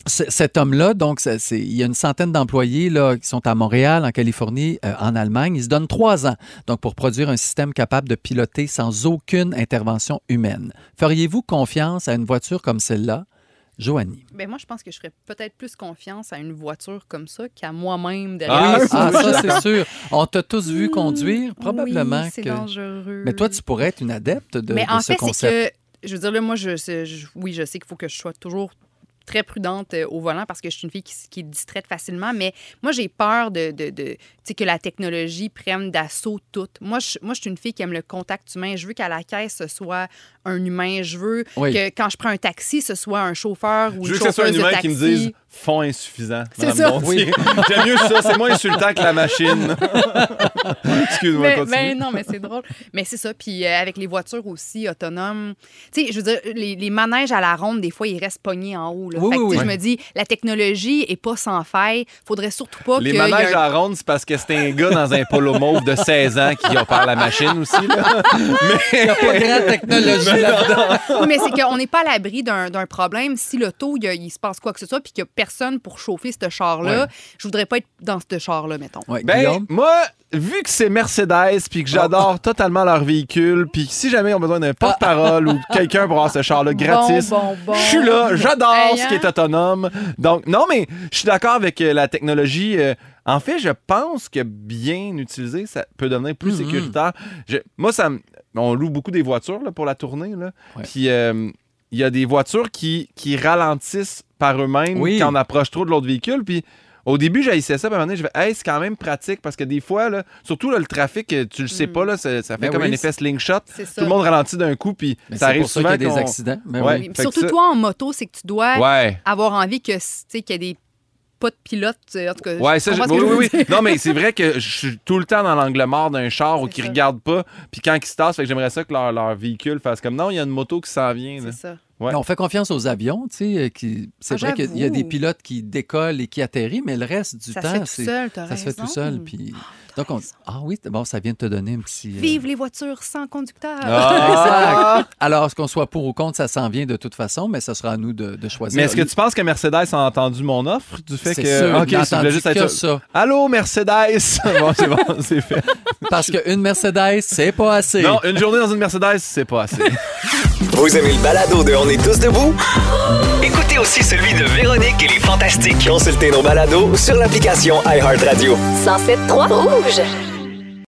C- Cet homme-là, donc, c'est, c'est- il y a une centaine d'employés là, qui sont à Montréal, en Californie, euh, en Allemagne. Il se donne trois ans donc, pour produire un système capable de piloter sans aucune intervention humaine. Feriez-vous confiance à une voiture comme celle-là, Joanie? Ben moi, je pense que je ferais peut-être plus confiance à une voiture comme ça qu'à moi-même Ah, derrière. oui, ah, ça, c'est sûr. On t'a tous vu conduire, probablement. Oui, c'est que... dangereux. Mais toi, tu pourrais être une adepte de, Mais de en ce fait, concept. c'est que, je veux dire, là, moi, je, c'est- je- oui, je sais qu'il faut que je sois toujours très prudente euh, au volant parce que je suis une fille qui, s- qui est distraite facilement, mais moi, j'ai peur de, de, de tu sais, que la technologie prenne d'assaut tout. Moi je, moi, je suis une fille qui aime le contact humain. Je veux qu'à la caisse, ce soit un humain. Je veux Oui. que quand je prends un taxi, ce soit un chauffeur ou Je veux une que ce soit un chauffeuse de humain taxi. qui me dise fond insuffisant. C'est Madame ça. Gontier. Oui. J'aime mieux ça, c'est moins insultant que la machine. Excuse-moi, mais, continue. mais non, mais c'est drôle. Mais c'est ça. Puis euh, avec les voitures aussi autonomes, tu sais, je veux dire, les, les manèges à la ronde, des fois, ils restent pognés en haut. Là. Oui, Fait que, oui, tu sais, oui. je me dis, la technologie est pas sans faille. Faudrait surtout pas Les qu'il y ait manèges un- à ronde, c'est parce que c'était un gars dans un polo mauve de seize ans qui opère la machine aussi. Là. Mais... Il n'y a pas grande technologie Mais là-dedans. Oui, mais c'est qu'on n'est pas à l'abri d'un, d'un problème. Si l'auto, il, y a- il se passe quoi que ce soit, puis qu'il n'y a personne pour chauffer ce char-là, Ouais. je voudrais pas être dans ce char-là, mettons. Ben, moi, vu que c'est Mercedes, puis que j'adore totalement leur véhicule, puis si jamais ils ont besoin d'un porte-parole ou quelqu'un pour avoir ce char-là gratis, bon, bon. je suis là, j'adore Hey, ce qui est hein? autonome. Donc, non, mais je suis d'accord avec euh, la technologie. euh, en fait, je pense que bien utilisé, ça peut devenir plus Mhm. sécuritaire. Je- moi, ça, me- on loue beaucoup des voitures là, pour la tournée, là. Puis euh, il y a des voitures qui, qui ralentissent par eux-mêmes Oui. quand on approche trop de l'autre véhicule. Puis au début, j'haïssais ça, puis à un moment donné, je vais, hey, c'est quand même pratique parce que des fois, là, surtout là, le trafic, euh, tu le sais pas, là, ça, ça fait Ben comme oui, un effet slingshot. c'est ça. Tout le monde ralentit d'un coup, puis Mais ça c'est arrive pour ça souvent qu'il y a des qu'on- accidents. Ben Ouais, oui. Puis fait que surtout ça- toi en moto, c'est que tu dois Ouais. avoir envie que, tu sais, qu'il y ait des pas de pilote. En tout cas, Ouais, je ça, comprends je- ce que oui, je veux oui, oui. dire. Non, mais c'est vrai que je suis tout le temps dans l'angle mort d'un char ou qui regarde pas, puis quand ils se tassent, fait que j'aimerais ça que leur, leur véhicule fasse comme non, il y a une moto qui s'en vient. là. C'est ça. Ouais. Mais on fait confiance aux avions, tu sais. euh, Qui... C'est Ah, vrai qu'il y a des j'avoue. pilotes qui décollent et qui atterrissent, mais le reste du Ça se temps, fait tout c'est- seul, t'as ça se fait tout raison. seul. Puis... Donc, on... Ah oui, bon, ça vient de te donner un petit. euh, Vive les voitures sans conducteur. Ah! Exact. Alors, qu'on soit pour ou contre, ça s'en vient de toute façon, mais ce sera à nous de, de choisir. Mais est-ce que tu penses que Mercedes a entendu mon offre du fait C'est que. sûr, Ok, il a je voulais entendu juste être que sûr. ça. Allô, Mercedes! Bon, c'est bon, c'est fait. Parce qu'une Mercedes, c'est pas assez. Non, une journée dans une Mercedes, c'est pas assez. Vous aimez le balado de On est tous debout? Écoutez aussi celui de Véronique et les Fantastiques. Consultez nos balados sur l'application iHeartRadio. cent sept point trois Rouge.